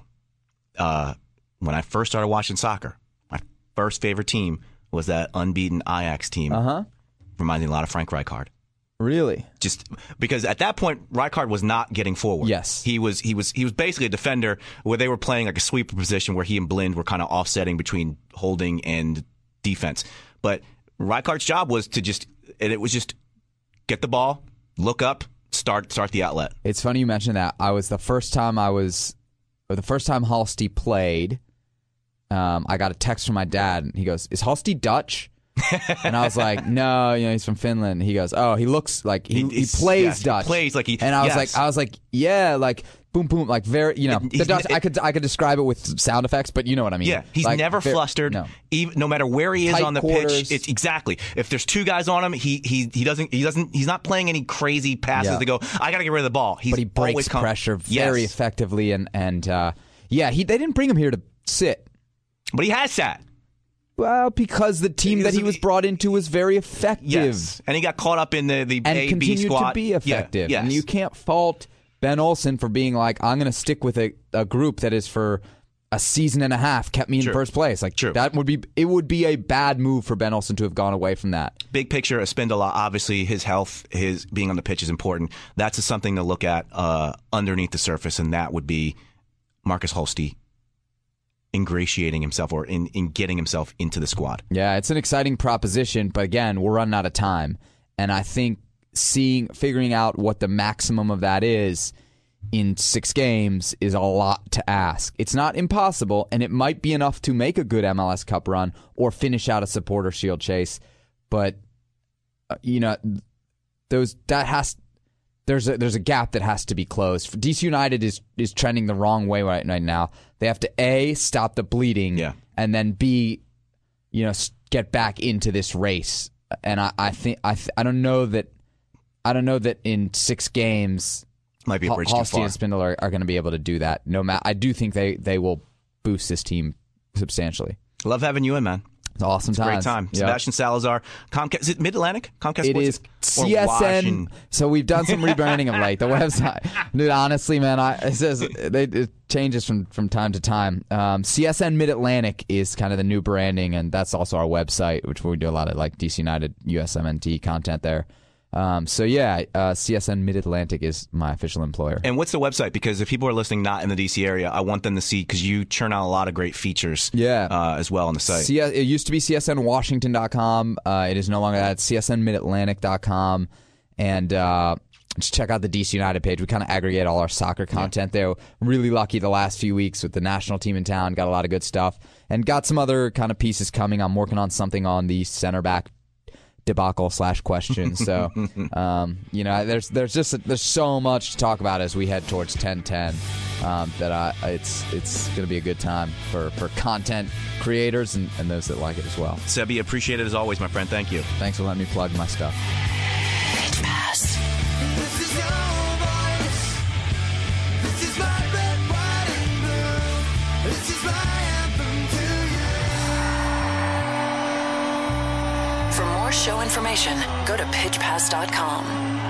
When I first started watching soccer, my first favorite team was that unbeaten Ajax team. Uh-huh. Reminded me a lot of Frank Rijkaard. Really? Just because at that point, Rijkaard was not getting forward. Yes. He was basically a defender where they were playing a sweeper position where he and Blind were kind of offsetting between holding and defense. But Rijkaard's job was to just get the ball, look up, start the outlet. It's funny you mentioned that. The first time Halsti played, I got a text from my dad, and he goes, "Is Halsti Dutch?" And I was like, "No, he's from Finland." He goes, "Oh, he looks like he plays Dutch." He plays like he. And I was like, "Yeah, like boom, boom, like very, the Dutch." I could describe it with sound effects, but you know what I mean. Yeah, he's like, never flustered. No. Even no matter where he is Tight on the quarters. pitch. It's exactly. If there's two guys on him, he's not playing any crazy passes to go, "I got to get rid of the ball." But he breaks pressure very effectively, and they didn't bring him here to sit. But he has sat. Well, because the team that he was brought into was very effective. Yes, and he got caught up in the and A-B continued squad. to be effective. Yeah, yes. And you can't fault Ben Olsen for being like, "I'm going to stick with a group that is for a season and a half kept me in first place." Like that would be a bad move for Ben Olsen to have gone away from that. Big picture, Espindola, obviously his health, his being on the pitch is important. That's something to look at underneath the surface, and that would be Marcus Halsti ingratiating himself or in getting himself into the squad. Yeah, it's an exciting proposition, but again, we're running out of time. And I think figuring out what the maximum of that is in 6 games is a lot to ask. It's not impossible, and it might be enough to make a good MLS Cup run or finish out a Supporter Shield chase. But there's a gap that has to be closed. DC United is trending the wrong way right now. They have to A, stop the bleeding, and then B, get back into this race. And I don't know that in 6 games might be a bridge too Halsti far. and Spindler are going to be able to do that. I do think they will boost this team substantially. Love having you in, man. It's awesome times. Great time. Yep. Sebastian Salazar, Comcast. Is it Mid-Atlantic? Comcast It Sports? is Or CSN. So we've done some rebranding of late. The website, dude. Honestly, man, it changes from time to time. CSN Mid-Atlantic is kind of the new branding, and that's also our website, which we do a lot of like DC United, USMNT content there. CSN Mid-Atlantic is my official employer. And what's the website? Because if people are listening not in the DC area, I want them to see, because you churn out a lot of great features as well on the site. It used to be CSNWashington.com. It is no longer that. It's CSNMidAtlantic.com. And just check out the DC United page. We kind of aggregate all our soccer content there. Really lucky the last few weeks with the national team in town. Got a lot of good stuff. And got some other kind of pieces coming. I'm working on something on the center back debacle / question. So, there's so much to talk about as we head towards 10-10 that it's going to be a good time for content creators and those that like it as well. Sebi, appreciate it as always, my friend. Thank you. Thanks for letting me plug my stuff. Pitch Pass. This is your voice. This is my red, white, and blue. This is my anthem to you. For more show information, go to pitchpass.com.